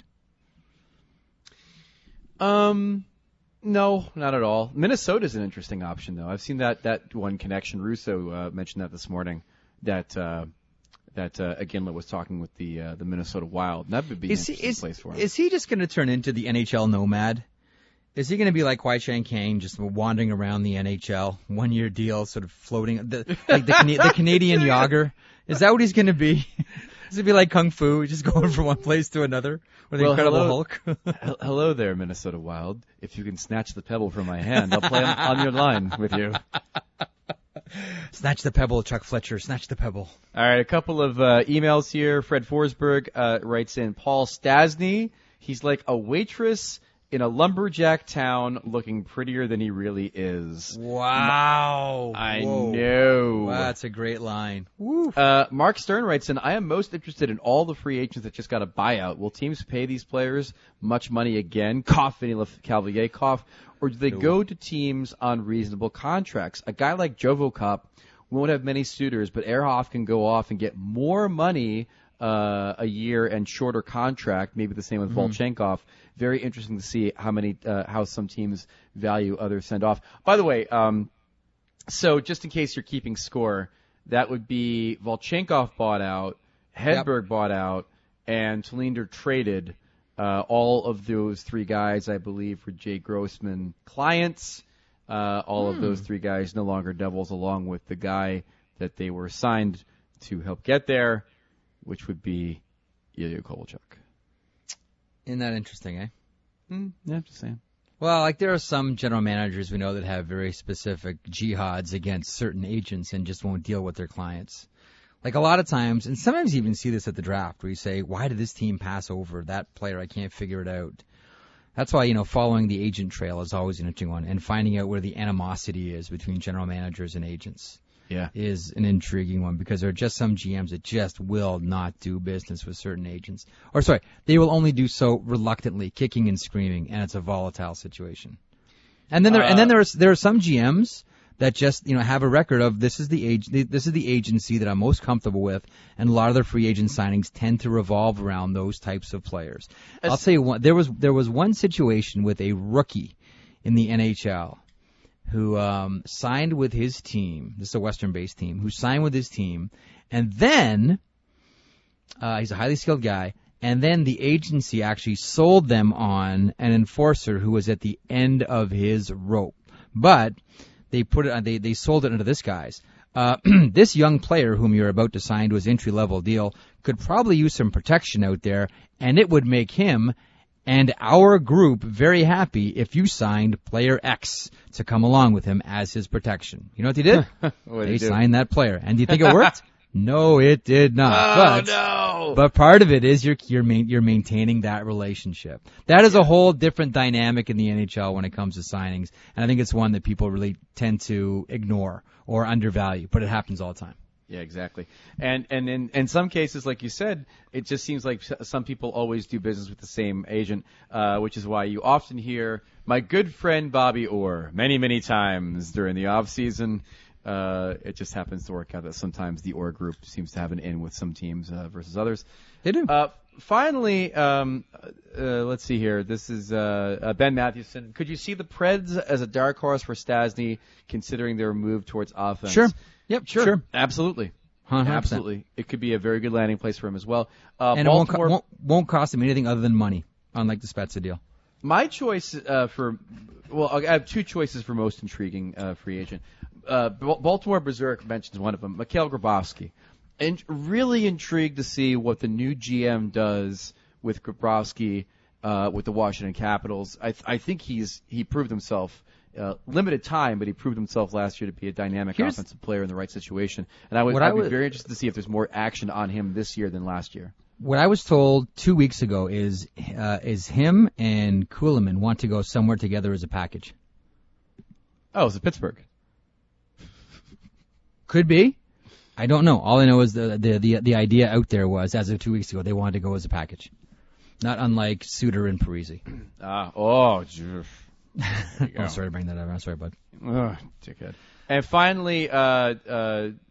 Um, no, not at all. Minnesota's an interesting option, though. I've seen that that one connection. Russo uh, mentioned that this morning. That uh, that uh, Iginla was talking with the uh, the Minnesota Wild. And that would be is an he, interesting is, place for him. Is he just going to turn into the N H L nomad? Is he going to be like Kwai Chang Kang, just wandering around the N H L, one year deal, sort of floating, the, like the, Cana- the Canadian Yager? Is that what he's going to be? Does it be like Kung Fu, just going from one place to another with the well, Incredible hello, Hulk? Hello there, Minnesota Wild. If you can snatch the pebble from my hand, I'll play on, on your line with you. Snatch the pebble, Chuck Fletcher. Snatch the pebble. All right, a couple of uh, emails here. Fred Forsberg uh, writes in, Paul Stastny, he's like a waitress in a lumberjack town looking prettier than he really is. Wow. I Whoa. know. Wow, that's a great line. Woo. Uh, Mark Stern writes in, I am most interested in all the free agents that just got a buyout. Will teams pay these players much money again? Cough, Vinny Cavalier, cough. Or do they No. go to teams on reasonable contracts? A guy like Jovo Cup won't have many suitors, but Ehrhoff can go off and get more money uh, a year and shorter contract, maybe the same with mm-hmm. Volchenkov. Very interesting to see how many, uh, how some teams value others send off. By the way, um, so just in case you're keeping score, that would be Volchenkov bought out, Hedberg yep. bought out, and Talinder traded. Uh, all of those three guys, I believe, were Jay Grossman clients. Uh, all hmm. of those three guys no longer Devils, along with the guy that they were assigned to help get there, which would be Ilya Kovalchuk. Isn't that interesting, eh? Mm, yeah, just saying. Well, like there are some general managers we know that have very specific jihads against certain agents and just won't deal with their clients. Like a lot of times, and sometimes you even see this at the draft, where you say, why did this team pass over that player? I can't figure it out. That's why, you know, following the agent trail is always an interesting one, and finding out where the animosity is between general managers and agents. Yeah. Is an intriguing one, because there are just some G Ms that just will not do business with certain agents. Or sorry, they will only do so reluctantly, kicking and screaming, and it's a volatile situation. And then there, uh, and then there's there are some G Ms that just, you know, have a record of this is the age this is the agency that I'm most comfortable with, and a lot of their free agent signings tend to revolve around those types of players. I'll tell you one, there was there was one situation with a rookie in the N H L who um, signed with his team. This is a Western-based team who signed with his team, and then uh, he's a highly skilled guy. And then the agency actually sold them on an enforcer who was at the end of his rope, but they put it. They they sold it into this guy's. Uh, this young player whom you're about to sign to his entry-level deal could probably use some protection out there, and it would make him and our group very happy if you signed player X to come along with him as his protection. You know what they did? what they did signed that player. And do you think it worked? No, it did not. Oh, but, no. But part of it is you're you're, main, you're maintaining that relationship. That is a whole different dynamic in the N H L when it comes to signings, and I think it's one that people really tend to ignore or undervalue, but it happens all the time. Yeah, exactly. And and in, in some cases, like you said, it just seems like some people always do business with the same agent, uh, which is why you often hear my good friend Bobby Orr many, many times during the off season. Uh, it just happens to work out that sometimes the Orr group seems to have an in with some teams uh, versus others. They do. Uh, finally, um, uh, let's see here. This is uh, uh, Ben Mathewson. Could you see the Preds as a dark horse for Stastny, considering their move towards offense? Sure. Yep, Sure. sure. Absolutely. one hundred percent. Absolutely. It could be a very good landing place for him as well. Uh, and Baltimore, it won't, co- won't, won't cost him anything other than money, unlike the Spezza deal. My choice uh, for, well, I have two choices for most intriguing uh, free agent. Uh, Baltimore Berserk mentions one of them, Mikhail Grabowski. And really intrigued to see what the new G M does with Grabowski uh, with the Washington Capitals. I, th- I think he's he proved himself. Uh, limited time, but he proved himself last year to be a dynamic Here's, offensive player in the right situation. And I would, I'd I would, be very interested to see if there's more action on him this year than last year. What I was told two weeks ago is uh, is him and Kuhlman want to go somewhere together as a package. Oh, is it Pittsburgh? Could be. I don't know. All I know is the the the, the idea out there was, as of two weeks ago, they wanted to go as a package. Not unlike Suter and Parisi. Ah, oh, geez. Oh, sorry to bring that up. I'm sorry, bud. Oh, dickhead. And finally, uh, uh,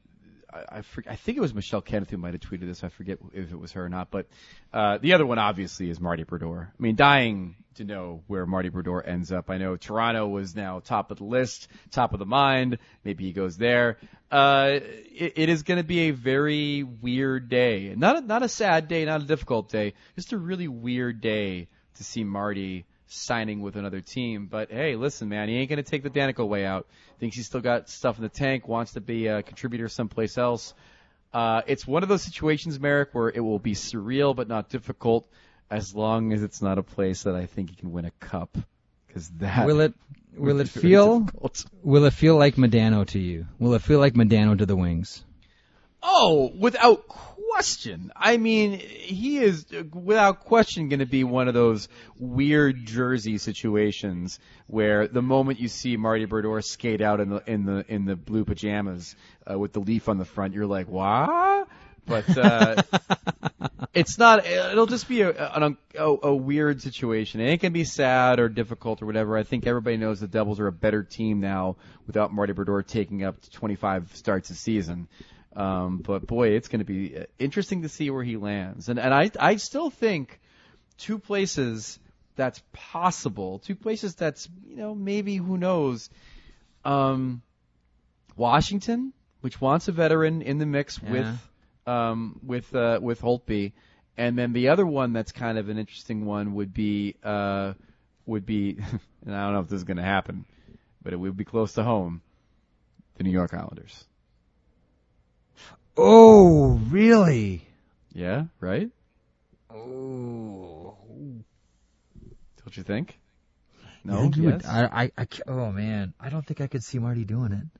I, I, for, I think it was Michelle Kenneth who might have tweeted this. I forget if it was her or not. But uh, the other one, obviously, is Marty Brodeur. I mean, dying to know where Marty Brodeur ends up. I know Toronto was now top of the list, top of the mind. Maybe he goes there. Uh, it, it is going to be a very weird day. Not a, not a sad day, not a difficult day. Just a really weird day to see Marty signing with another team. But, hey, listen, man, he ain't going to take the Danica way out. Thinks he's still got stuff in the tank, wants to be a contributor someplace else. Uh, it's one of those situations, Merrick, where it will be surreal but not difficult as long as it's not a place that I think he can win a cup. Because that will it will it feel difficult. Will it feel like Modano to you? Will it feel like Modano to the Wings? Oh, without question. I mean, he is without question going to be one of those weird jersey situations where the moment you see Marty Brodeur skate out in the in the in the blue pajamas uh, with the leaf on the front, you're like, "What?" But uh, it's not. It'll just be a, a a a weird situation. It ain't gonna be sad or difficult or whatever. I think everybody knows the Devils are a better team now without Marty Brodeur taking up to twenty-five starts a season. Um, but boy, it's going to be interesting to see where he lands. And and I I still think two places that's possible, two places that's, you know, maybe, who knows. Um, Washington, which wants a veteran in the mix yeah. with um with uh, with Holtby, and then the other one that's kind of an interesting one would be uh would be and I don't know if this is going to happen, but it would be close to home, the New York Islanders. Oh, really? Yeah, right? Oh. Don't you think? You No, think you yes? would, I, I, I, oh man, I don't think I could see Marty doing it.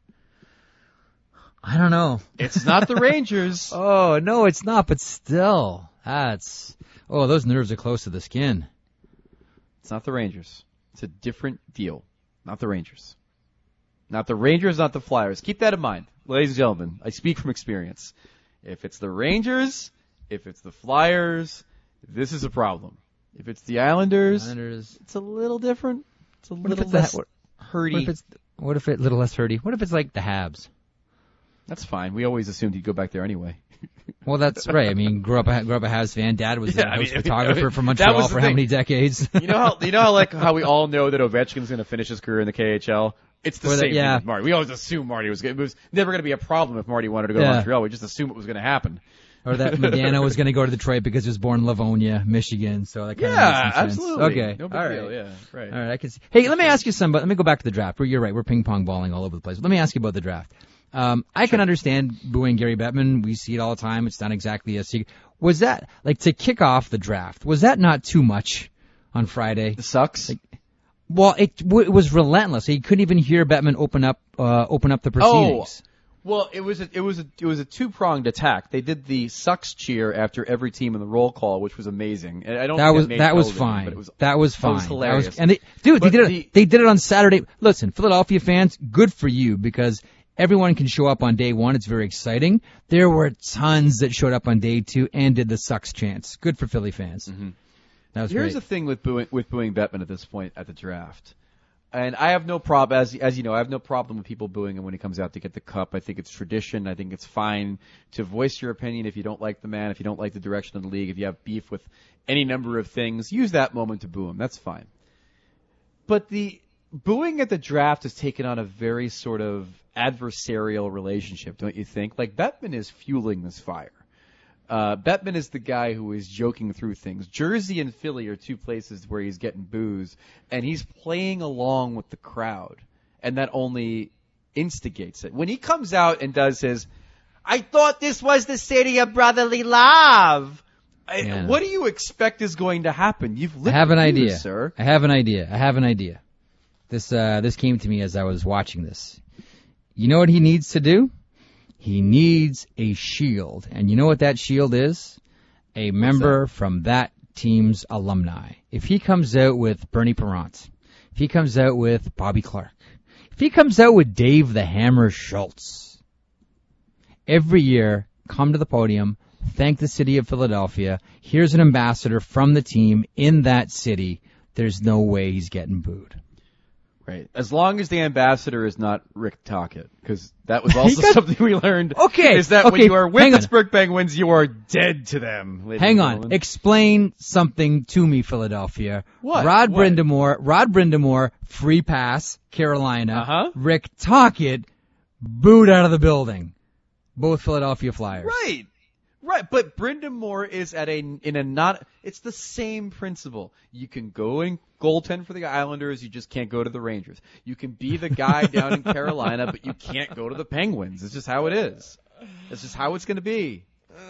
I don't know. It's not the Rangers. Oh, no, it's not, but still, that's, oh, those nerves are close to the skin. It's not the Rangers. It's a different deal. Not the Rangers. Not the Rangers, not the Flyers. Keep that in mind. Ladies and gentlemen, I speak from experience. If it's the Rangers, if it's the Flyers, this is a problem. If it's the Islanders, Islanders. it's a little different. It's a What little if it's less that, what, hurty. what if it's, what if it's a little less hurty? What if it's like the Habs? That's fine. We always assumed he'd go back there anyway. Well, that's right. I mean, grew up a, grew up a Habs fan. Dad was Yeah, a I host mean, photographer I mean, for that was Montreal the for how thing. many decades? You know how you know how like how we all know that Ovechkin's going to finish his career in the K H L. It's the Or the- same yeah. thing with Marty. We always assume Marty was. It was never going to be a problem if Marty wanted to go Yeah. to Montreal. We just assumed it was going to happen. Or that Modano was going to go to Detroit because he was born in Livonia, Michigan. So that kind Yeah, of makes some sense. absolutely. Okay. No big All deal. right. Yeah, right. All right, I can see. Hey, let me ask you something. But let me go back to the draft. You're right. We're ping pong balling all over the place. Let me ask you about the draft. Um, I can understand booing Gary Bettman. We see it all the time. It's not exactly a secret. Was that, like, to kick off the draft, was that not too much on Friday? It sucks. Like, well, it, w- it was relentless. He couldn't even hear Bettman open up, uh, open up the proceedings. Oh, well, it was a, it was a, it was a two pronged attack. They did the sucks cheer after every team in the roll call, which was amazing. And I don't That think was made that was television, fine. But it was that was fine. was That hilarious. and they, dude, they But did it. the- They did it on Saturday. Listen, Philadelphia fans, good for you because everyone can show up on day one. It's very exciting. There were tons that showed up on day two and did the sucks chants. Good for Philly fans. Mm-hmm. That was Here's great. the thing with booing, with booing Bettman at this point at the draft. And I have no problem, as as you know, I have no problem with people booing him when he comes out to get the cup. I think it's tradition. I think it's fine to voice your opinion if you don't like the man, if you don't like the direction of the league, if you have beef with any number of things. Use that moment to boo him. That's fine. But the booing at the draft has taken on a very sort of adversarial relationship, don't you think? Like, Bettman is fueling this fire. Uh, Bettman is the guy who is joking through things. Jersey and Philly are two places where he's getting boos, and he's playing along with the crowd, and that only instigates it. When he comes out and does his, I thought this was the city of brotherly love. I, Yeah. What do you expect is going to happen? You've I lived have an the idea, views, sir. I have an idea. I have an idea. This uh, this came to me as I was watching this. You know what he needs to do? He needs a shield. And you know what that shield is? A member from that team's alumni. If he comes out with Bernie Parent, if he comes out with Bobby Clark, if he comes out with Dave the Hammer Schultz, every year, come to the podium, thank the city of Philadelphia. Here's an ambassador from the team in that city. There's no way he's getting booed. Right. As long as the ambassador is not Rick Tocchet, because that was also got, something we learned. Okay. Is that okay, when you are with the Pittsburgh Penguins, you are dead to them. Hang on. Explain something to me, Philadelphia. What? Rod what? Brindamore, Rod Brindamore, free pass, Carolina. Uh-huh. Rick Tocchet, booed out of the building. Both Philadelphia Flyers. Right. Right, but Brindamore is at a in a not. It's the same principle. You can go and goaltend for the Islanders. You just can't go to the Rangers. You can be the guy down in Carolina, but you can't go to the Penguins. It's just how it is. It's just how it's going to be.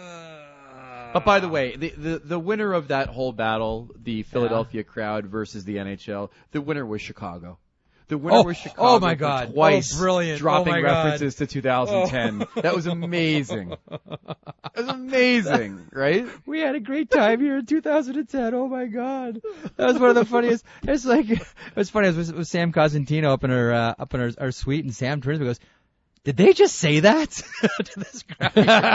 But by the way, the, the the winner of that whole battle, the Philadelphia yeah. crowd versus the N H L, the winner was Chicago. The winner oh, was Chicago. Oh my God! Twice, oh, brilliant! Dropping oh my references God. to two thousand ten. Oh. That was amazing. That was amazing, right? We had a great time here in two thousand ten. Oh my God, that was one of the funniest. It's like it was funny. It was with Sam Cosentino up in our uh, up in our, our suite, and Sam turns and goes, "Did they just say that to this crowd?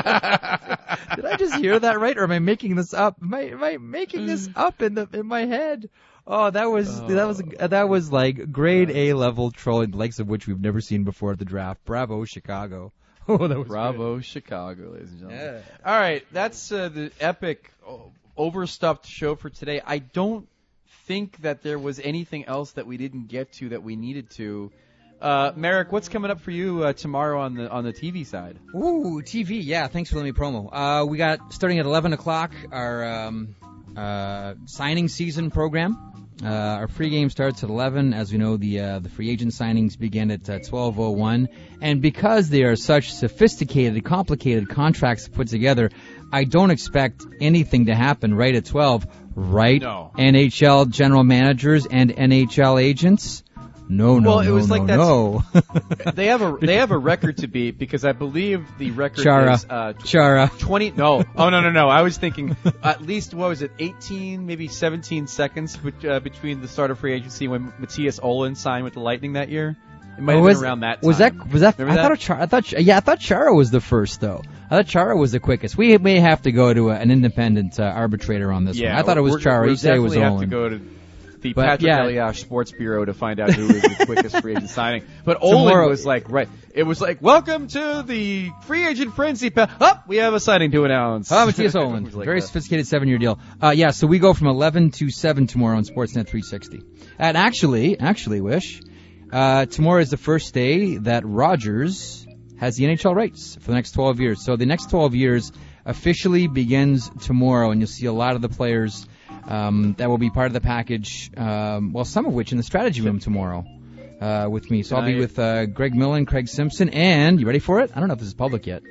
Did I just hear that right, or am I making this up? Am I am I making this up in the in my head?" Oh, that was oh. that was that was like grade A level trolling, the likes of which we've never seen before at the draft. Bravo, Chicago! Oh, that was bravo, good. Chicago, ladies and gentlemen. Yeah. All right, that's uh, the epic, oh, overstuffed show for today. I don't think that there was anything else that we didn't get to that we needed to. Uh, Merrick, what's coming up for you uh, tomorrow on the on the T V side? Ooh, T V, yeah. Thanks for letting me promo. Uh, we got starting at eleven o'clock our um, uh, signing season program. Uh, our pregame starts at eleven. As we know, the uh, the free agent signings begin at uh, twelve oh one. And because they are such sophisticated, complicated contracts to put together, I don't expect anything to happen right at twelve. Right? No. N H L general managers and N H L agents? No, no, well, it no, was no, like no. they have a they have a record to beat because I believe the record Chara. is uh, tw- Chara. twenty. No, oh no, no, no. I was thinking at least what was it, eighteen, maybe seventeen seconds be- uh, between the start of free agency when Matthias Olin signed with the Lightning that year. It might oh, have was, been around that time. Was that was that? Remember I that? thought Chara, I thought yeah, I thought Chara was the first though. I thought Chara was the quickest. We may have to go to a, an independent uh, arbitrator on this yeah, one. I thought it was Chara. You say it was Olin. Olin. Have to go to the But, Patrick yeah. Elias Sports Bureau to find out who is the quickest free agent signing. But Olin Tomorrow, was like, right, it was like, welcome to the free agent frenzy. Pa- oh, we have a signing to announce. Oh, Matthias Olin. like Very that. sophisticated seven-year deal. Uh, yeah, so we go from eleven to seven tomorrow on Sportsnet three sixty. And actually, actually, Wish, uh, tomorrow is the first day that Rogers has the N H L rights for the next twelve years. So the next twelve years officially begins tomorrow, and you'll see a lot of the players um, that will be part of the package, um, well, some of which in the strategy room tomorrow uh, with me. So I'll be with uh, Greg Millen, Craig Simpson, and, you ready for it? I don't know if this is public yet.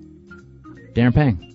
Darren Pang.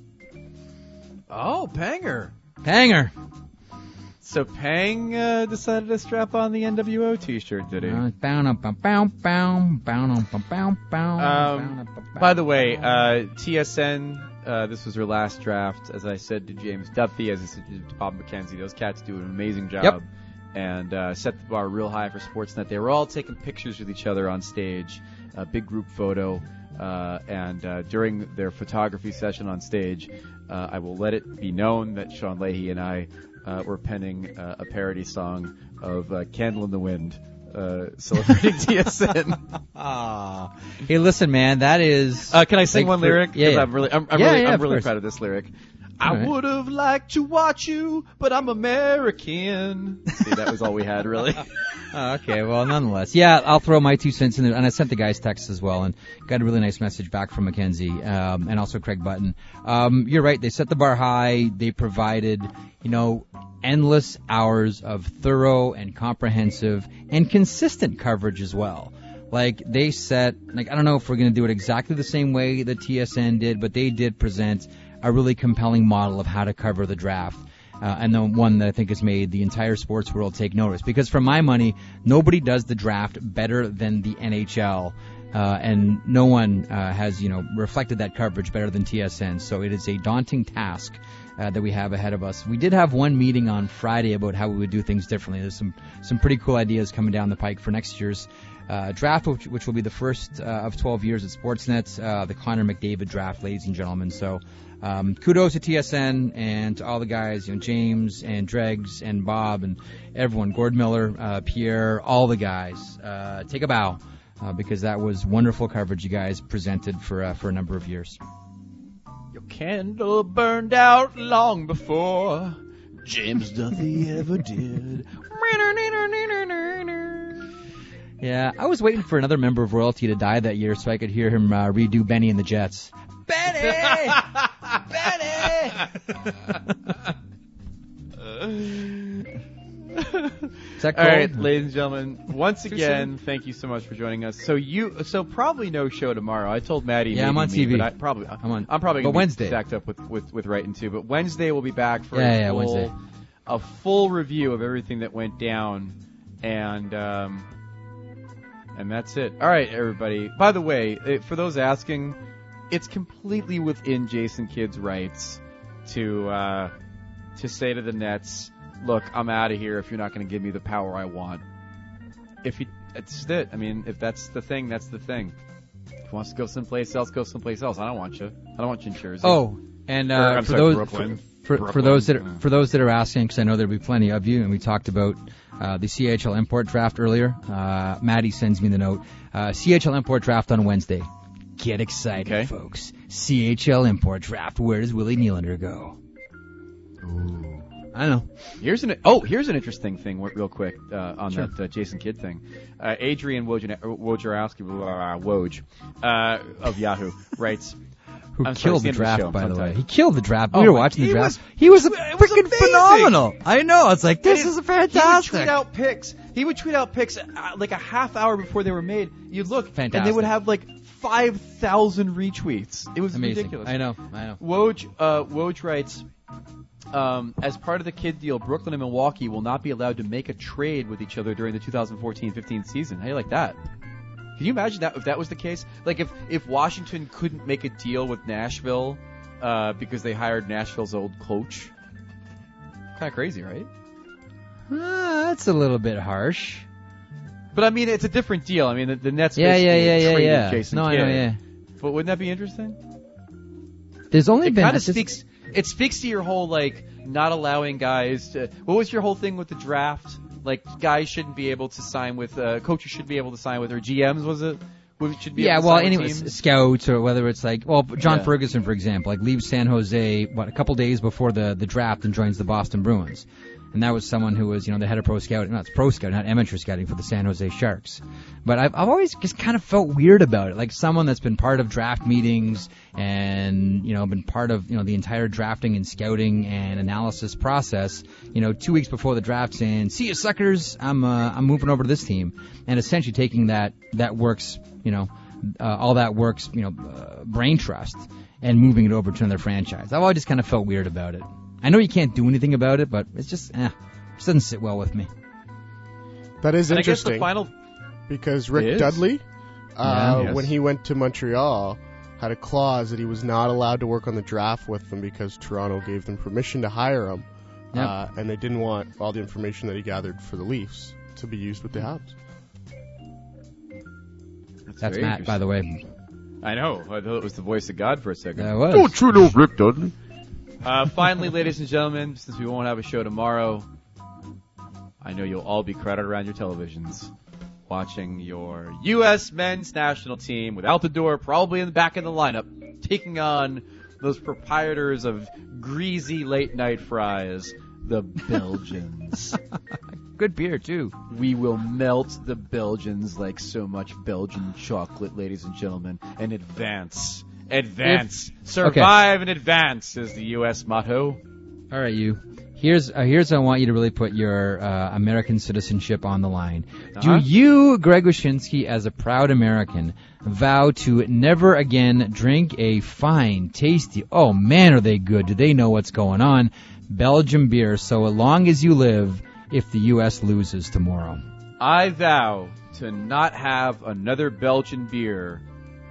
Oh, Panger. Panger. So Pang uh, decided to strap on the N W O T-shirt, did he? Uh, bow, bow, bow, bow, bow, bow, bow, Um, by the way, uh, T S N, uh, this was her last draft. As I said to James Duffy, as I said to Bob McKenzie, those cats do an amazing job. Yep. And uh, set the bar real high for Sportsnet. They were all taking pictures with each other on stage, a big group photo. Uh, and uh, during their photography session on stage, uh, I will let it be known that Sean Leahy and I uh, were penning uh, a parody song of uh, Candle in the Wind, uh, celebrating T S N. Ah. Hey, listen, man, that is. Uh, can I sing like one for, lyric? Yeah, yeah. I'm really, I'm, I'm Yeah, really, yeah, I'm of really course. proud of this lyric. All I right. would have liked to watch you, but I'm American. See, that was all we had, really. Oh, okay, well, nonetheless. Yeah, I'll throw my two cents in there. And I sent the guys texts as well and got a really nice message back from Mackenzie um, and also Craig Button. Um, you're right. They set the bar high. They provided, you know, endless hours of thorough and comprehensive and consistent coverage as well. Like, they set, like, I don't know if we're going to do it exactly the same way that T S N did, but they did present a really compelling model of how to cover the draft. Uh, and the one that I think has made the entire sports world take notice. Because for my money, nobody does the draft better than the N H L. Uh, and no one uh, has, you know, reflected that coverage better than T S N. So it is a daunting task uh, that we have ahead of us. We did have one meeting on Friday about how we would do things differently. There's some some pretty cool ideas coming down the pike for next year's uh, draft, which, which will be the first uh, of twelve years at Sportsnet, uh, the Connor McDavid draft, ladies and gentlemen. So um, kudos to T S N and to all the guys, you know, James and Dregs and Bob and everyone, Gord Miller, uh, Pierre, all the guys. Uh, take a bow. Uh, because that was wonderful coverage you guys presented for uh, for a number of years. Your candle burned out long before James Duthie ever did. Yeah, I was waiting for another member of royalty to die that year so I could hear him uh, redo Benny and the Jets. Benny! Benny! Is that cool? All right, ladies and gentlemen, once again, thank you so much for joining us. So you, so probably no show tomorrow. I told Maddie. Yeah, I'm on me, T V. But I probably, I'm on. I'm probably but gonna Wednesday. be stacked up with with with writing too. But Wednesday we'll be back for yeah, a yeah, full, Wednesday. a full review of everything that went down, and um, and that's it. All right, everybody. By the way, it, for those asking, it's completely within Jason Kidd's rights to uh, to say to the Nets, look, I'm out of here if you're not going to give me the power I want. If he, it's it. I mean, if that's the thing, that's the thing. If he wants to go someplace else, go someplace else. I don't want you. I don't want you in Jersey. Oh, and uh, Or, I'm for sorry, those Brooklyn. for, for, Brooklyn. for those that Yeah. for those that are asking, because I know there'll be plenty of you, and we talked about uh, the C H L import draft earlier. Uh, Maddie sends me the note. Uh, C H L import draft on Wednesday. Get excited, Okay. folks. C H L import draft. Where does Willie Nylander go? Ooh. I don't know. Here's an oh, here's an interesting thing, real quick, uh, on Sure. that uh, Jason Kidd thing. Uh, Adrian Woj- Wojnarowski, uh, Woj, uh, of Yahoo writes. Who I'm sorry, killed the it's the end of the draft, show. by the way. Sometime. He killed the draft. Oh We were my- watching the he draft. was- he was a it was freaking amazing. phenomenal. I know. It's like, this And is a He would fantastic. tweet out picks. He would tweet out picks uh, like a half hour before they were made. You'd look, and they Fantastic. would have like five thousand retweets. It was Amazing. ridiculous. I know. I know. Woj, uh, Woj writes, um, as part of the Kidd deal, Brooklyn and Milwaukee will not be allowed to make a trade with each other during the twenty fourteen fifteen season. How do you like that? Can you imagine that if that was the case? Like if, if Washington couldn't make a deal with Nashville uh, because they hired Nashville's old coach? Kind of crazy, right? Uh, that's a little bit harsh. But I mean, it's a different deal. I mean, the, the Nets Yeah, basically yeah, yeah, yeah, traded yeah. Jason No, I Kidd. know, yeah. But wouldn't that be interesting? There's only It been kind of it's just- speaks. It speaks to your whole like not allowing guys to. What was your whole thing with the draft? Like guys shouldn't be able to sign with uh, coaches should be able to sign with, or G Ms was it? Who should be Yeah, able to well, sign with anyways, teams? scouts or whether it's like, well, John Yeah. Ferguson, for example, like leaves San Jose what a couple days before the the draft and joins the Boston Bruins, and that was someone who was, you know, the head of pro scouting, not pro scouting, not amateur scouting for the San Jose Sharks. But I've I've always just kind of felt weird about it, like someone that's been part of draft meetings and, you know, been part of, you know, the entire drafting and scouting and analysis process, you know, two weeks before the draft saying, "See you suckers, I'm uh, I'm moving over to this team," and essentially taking that that works, you know. Uh, all that works, you know, uh, brain trust, and moving it over to another franchise. I've always just kind of felt weird about it. I know you can't do anything about it, but it's just, eh, it just doesn't sit well with me. That is And I guess interesting the final. because It Rick is? Dudley, uh, Yeah, yes. when he went to Montreal, had a clause that he was not allowed to work on the draft with them because Toronto gave them permission to hire him, Yep. uh, and they didn't want all the information that he gathered for the Leafs to be used with the Habs. That's very Matt, by the way. I know. I thought it was the voice of God for a second. That was. you know Rick Dudley? Uh, finally, ladies and gentlemen, since we won't have a show tomorrow, I know you'll all be crowded around your televisions watching your U S men's national team with Altidore probably in the back of the lineup, taking on those proprietors of greasy late-night fries, the Belgians. Good beer, too. We will melt the Belgians like so much Belgian chocolate, ladies and gentlemen, and advance. Advance. Survive and advance is the U S motto. All right, you. Here's uh, here's I want you to really put your uh, American citizenship on the line. Uh-huh. Do you, Greg Wyshynski, as a proud American, vow to never again drink a fine, tasty, oh man, are they good? Do they know what's going on? Belgian beer, so long as you live, if the U S loses tomorrow. I vow to not have another Belgian beer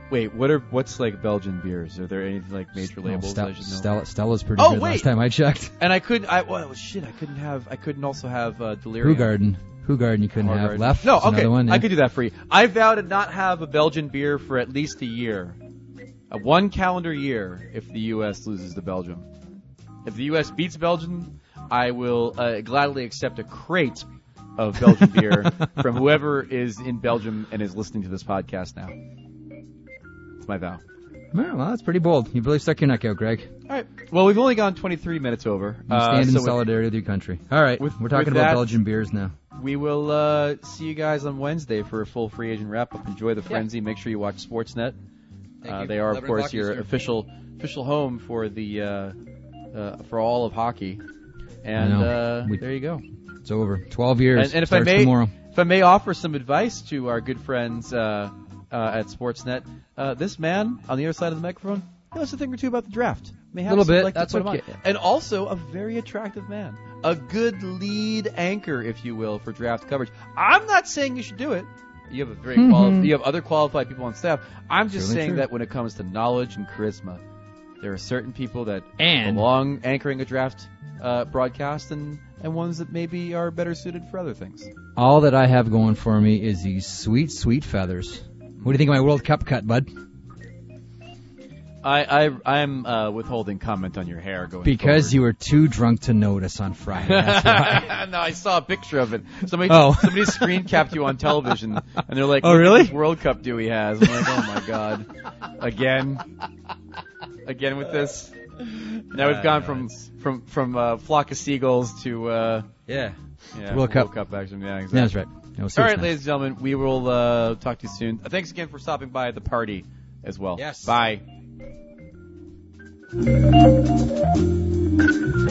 Wait, what are what's like Belgian beers? Are there any like major Well, labels Stella, I should know? Stella, Stella's pretty Oh, good wait. last time I checked. And I couldn't. I well, shit. I couldn't have. I couldn't also have uh, Delirium. Hoegaarden. Hoegaarden you couldn't have. Hoegaarden. Left. No, is okay. Another one, yeah. I could do that for you. I vow to not have a Belgian beer for at least a year. Uh, one calendar year if the U S loses to Belgium. If the U S beats Belgium, I will uh, gladly accept a crate of Belgian beer from whoever is in Belgium and is listening to this podcast now. It's my vow. All right, well, that's pretty bold. You've really stuck your neck out, Greg. All right. Well, we've only gone twenty-three minutes over. You Uh, stand so in with- solidarity with your country. All right, with- we're talking with about that- Belgian beers now. We will uh, see you guys on Wednesday for a full free agent wrap-up. Enjoy the frenzy. Make sure you watch Sportsnet. Thank Uh, you. they are, of eleven course, o'clock your Eastern. official official home for the uh, uh, for all of hockey. And know. uh, We- there you go. It's over. Twelve years. And, and if I Starts may, tomorrow. if I may offer some advice to our good friends uh, uh, at Sportsnet, uh, this man on the other side of the microphone knows a thing or two about the draft. May have Little some, bit, like, to that's put him okay. on. And also a very attractive man, a good lead anchor, if you will, for draft coverage. I'm not saying you should do it. You have a very quali- you have other qualified people on staff. I'm just Truly saying true. that when it comes to knowledge and charisma, there are certain people that And- belong anchoring a draft uh, broadcast, and and ones that maybe are better suited for other things. All that I have going for me is these sweet, sweet feathers. What do you think of my World Cup cut, bud? I, I I'm uh, withholding comment on your hair going Because forward. you were too drunk to notice on Friday. That's why. No, I saw a picture of it. Somebody Oh. somebody screen capped you on television, and they're like, Oh, "Look at really? this World Cup do he has?" I'm like, "Oh my god, again, again with this." Now we've gone from from from uh, flock of seagulls to uh, Yeah. yeah, World Cup. World Cup action. Yeah, Yeah, exactly. that's right. No, All seriously. right, ladies and gentlemen, we will uh, talk to you soon. Uh, thanks again for stopping by at the party as well. Yes. Bye.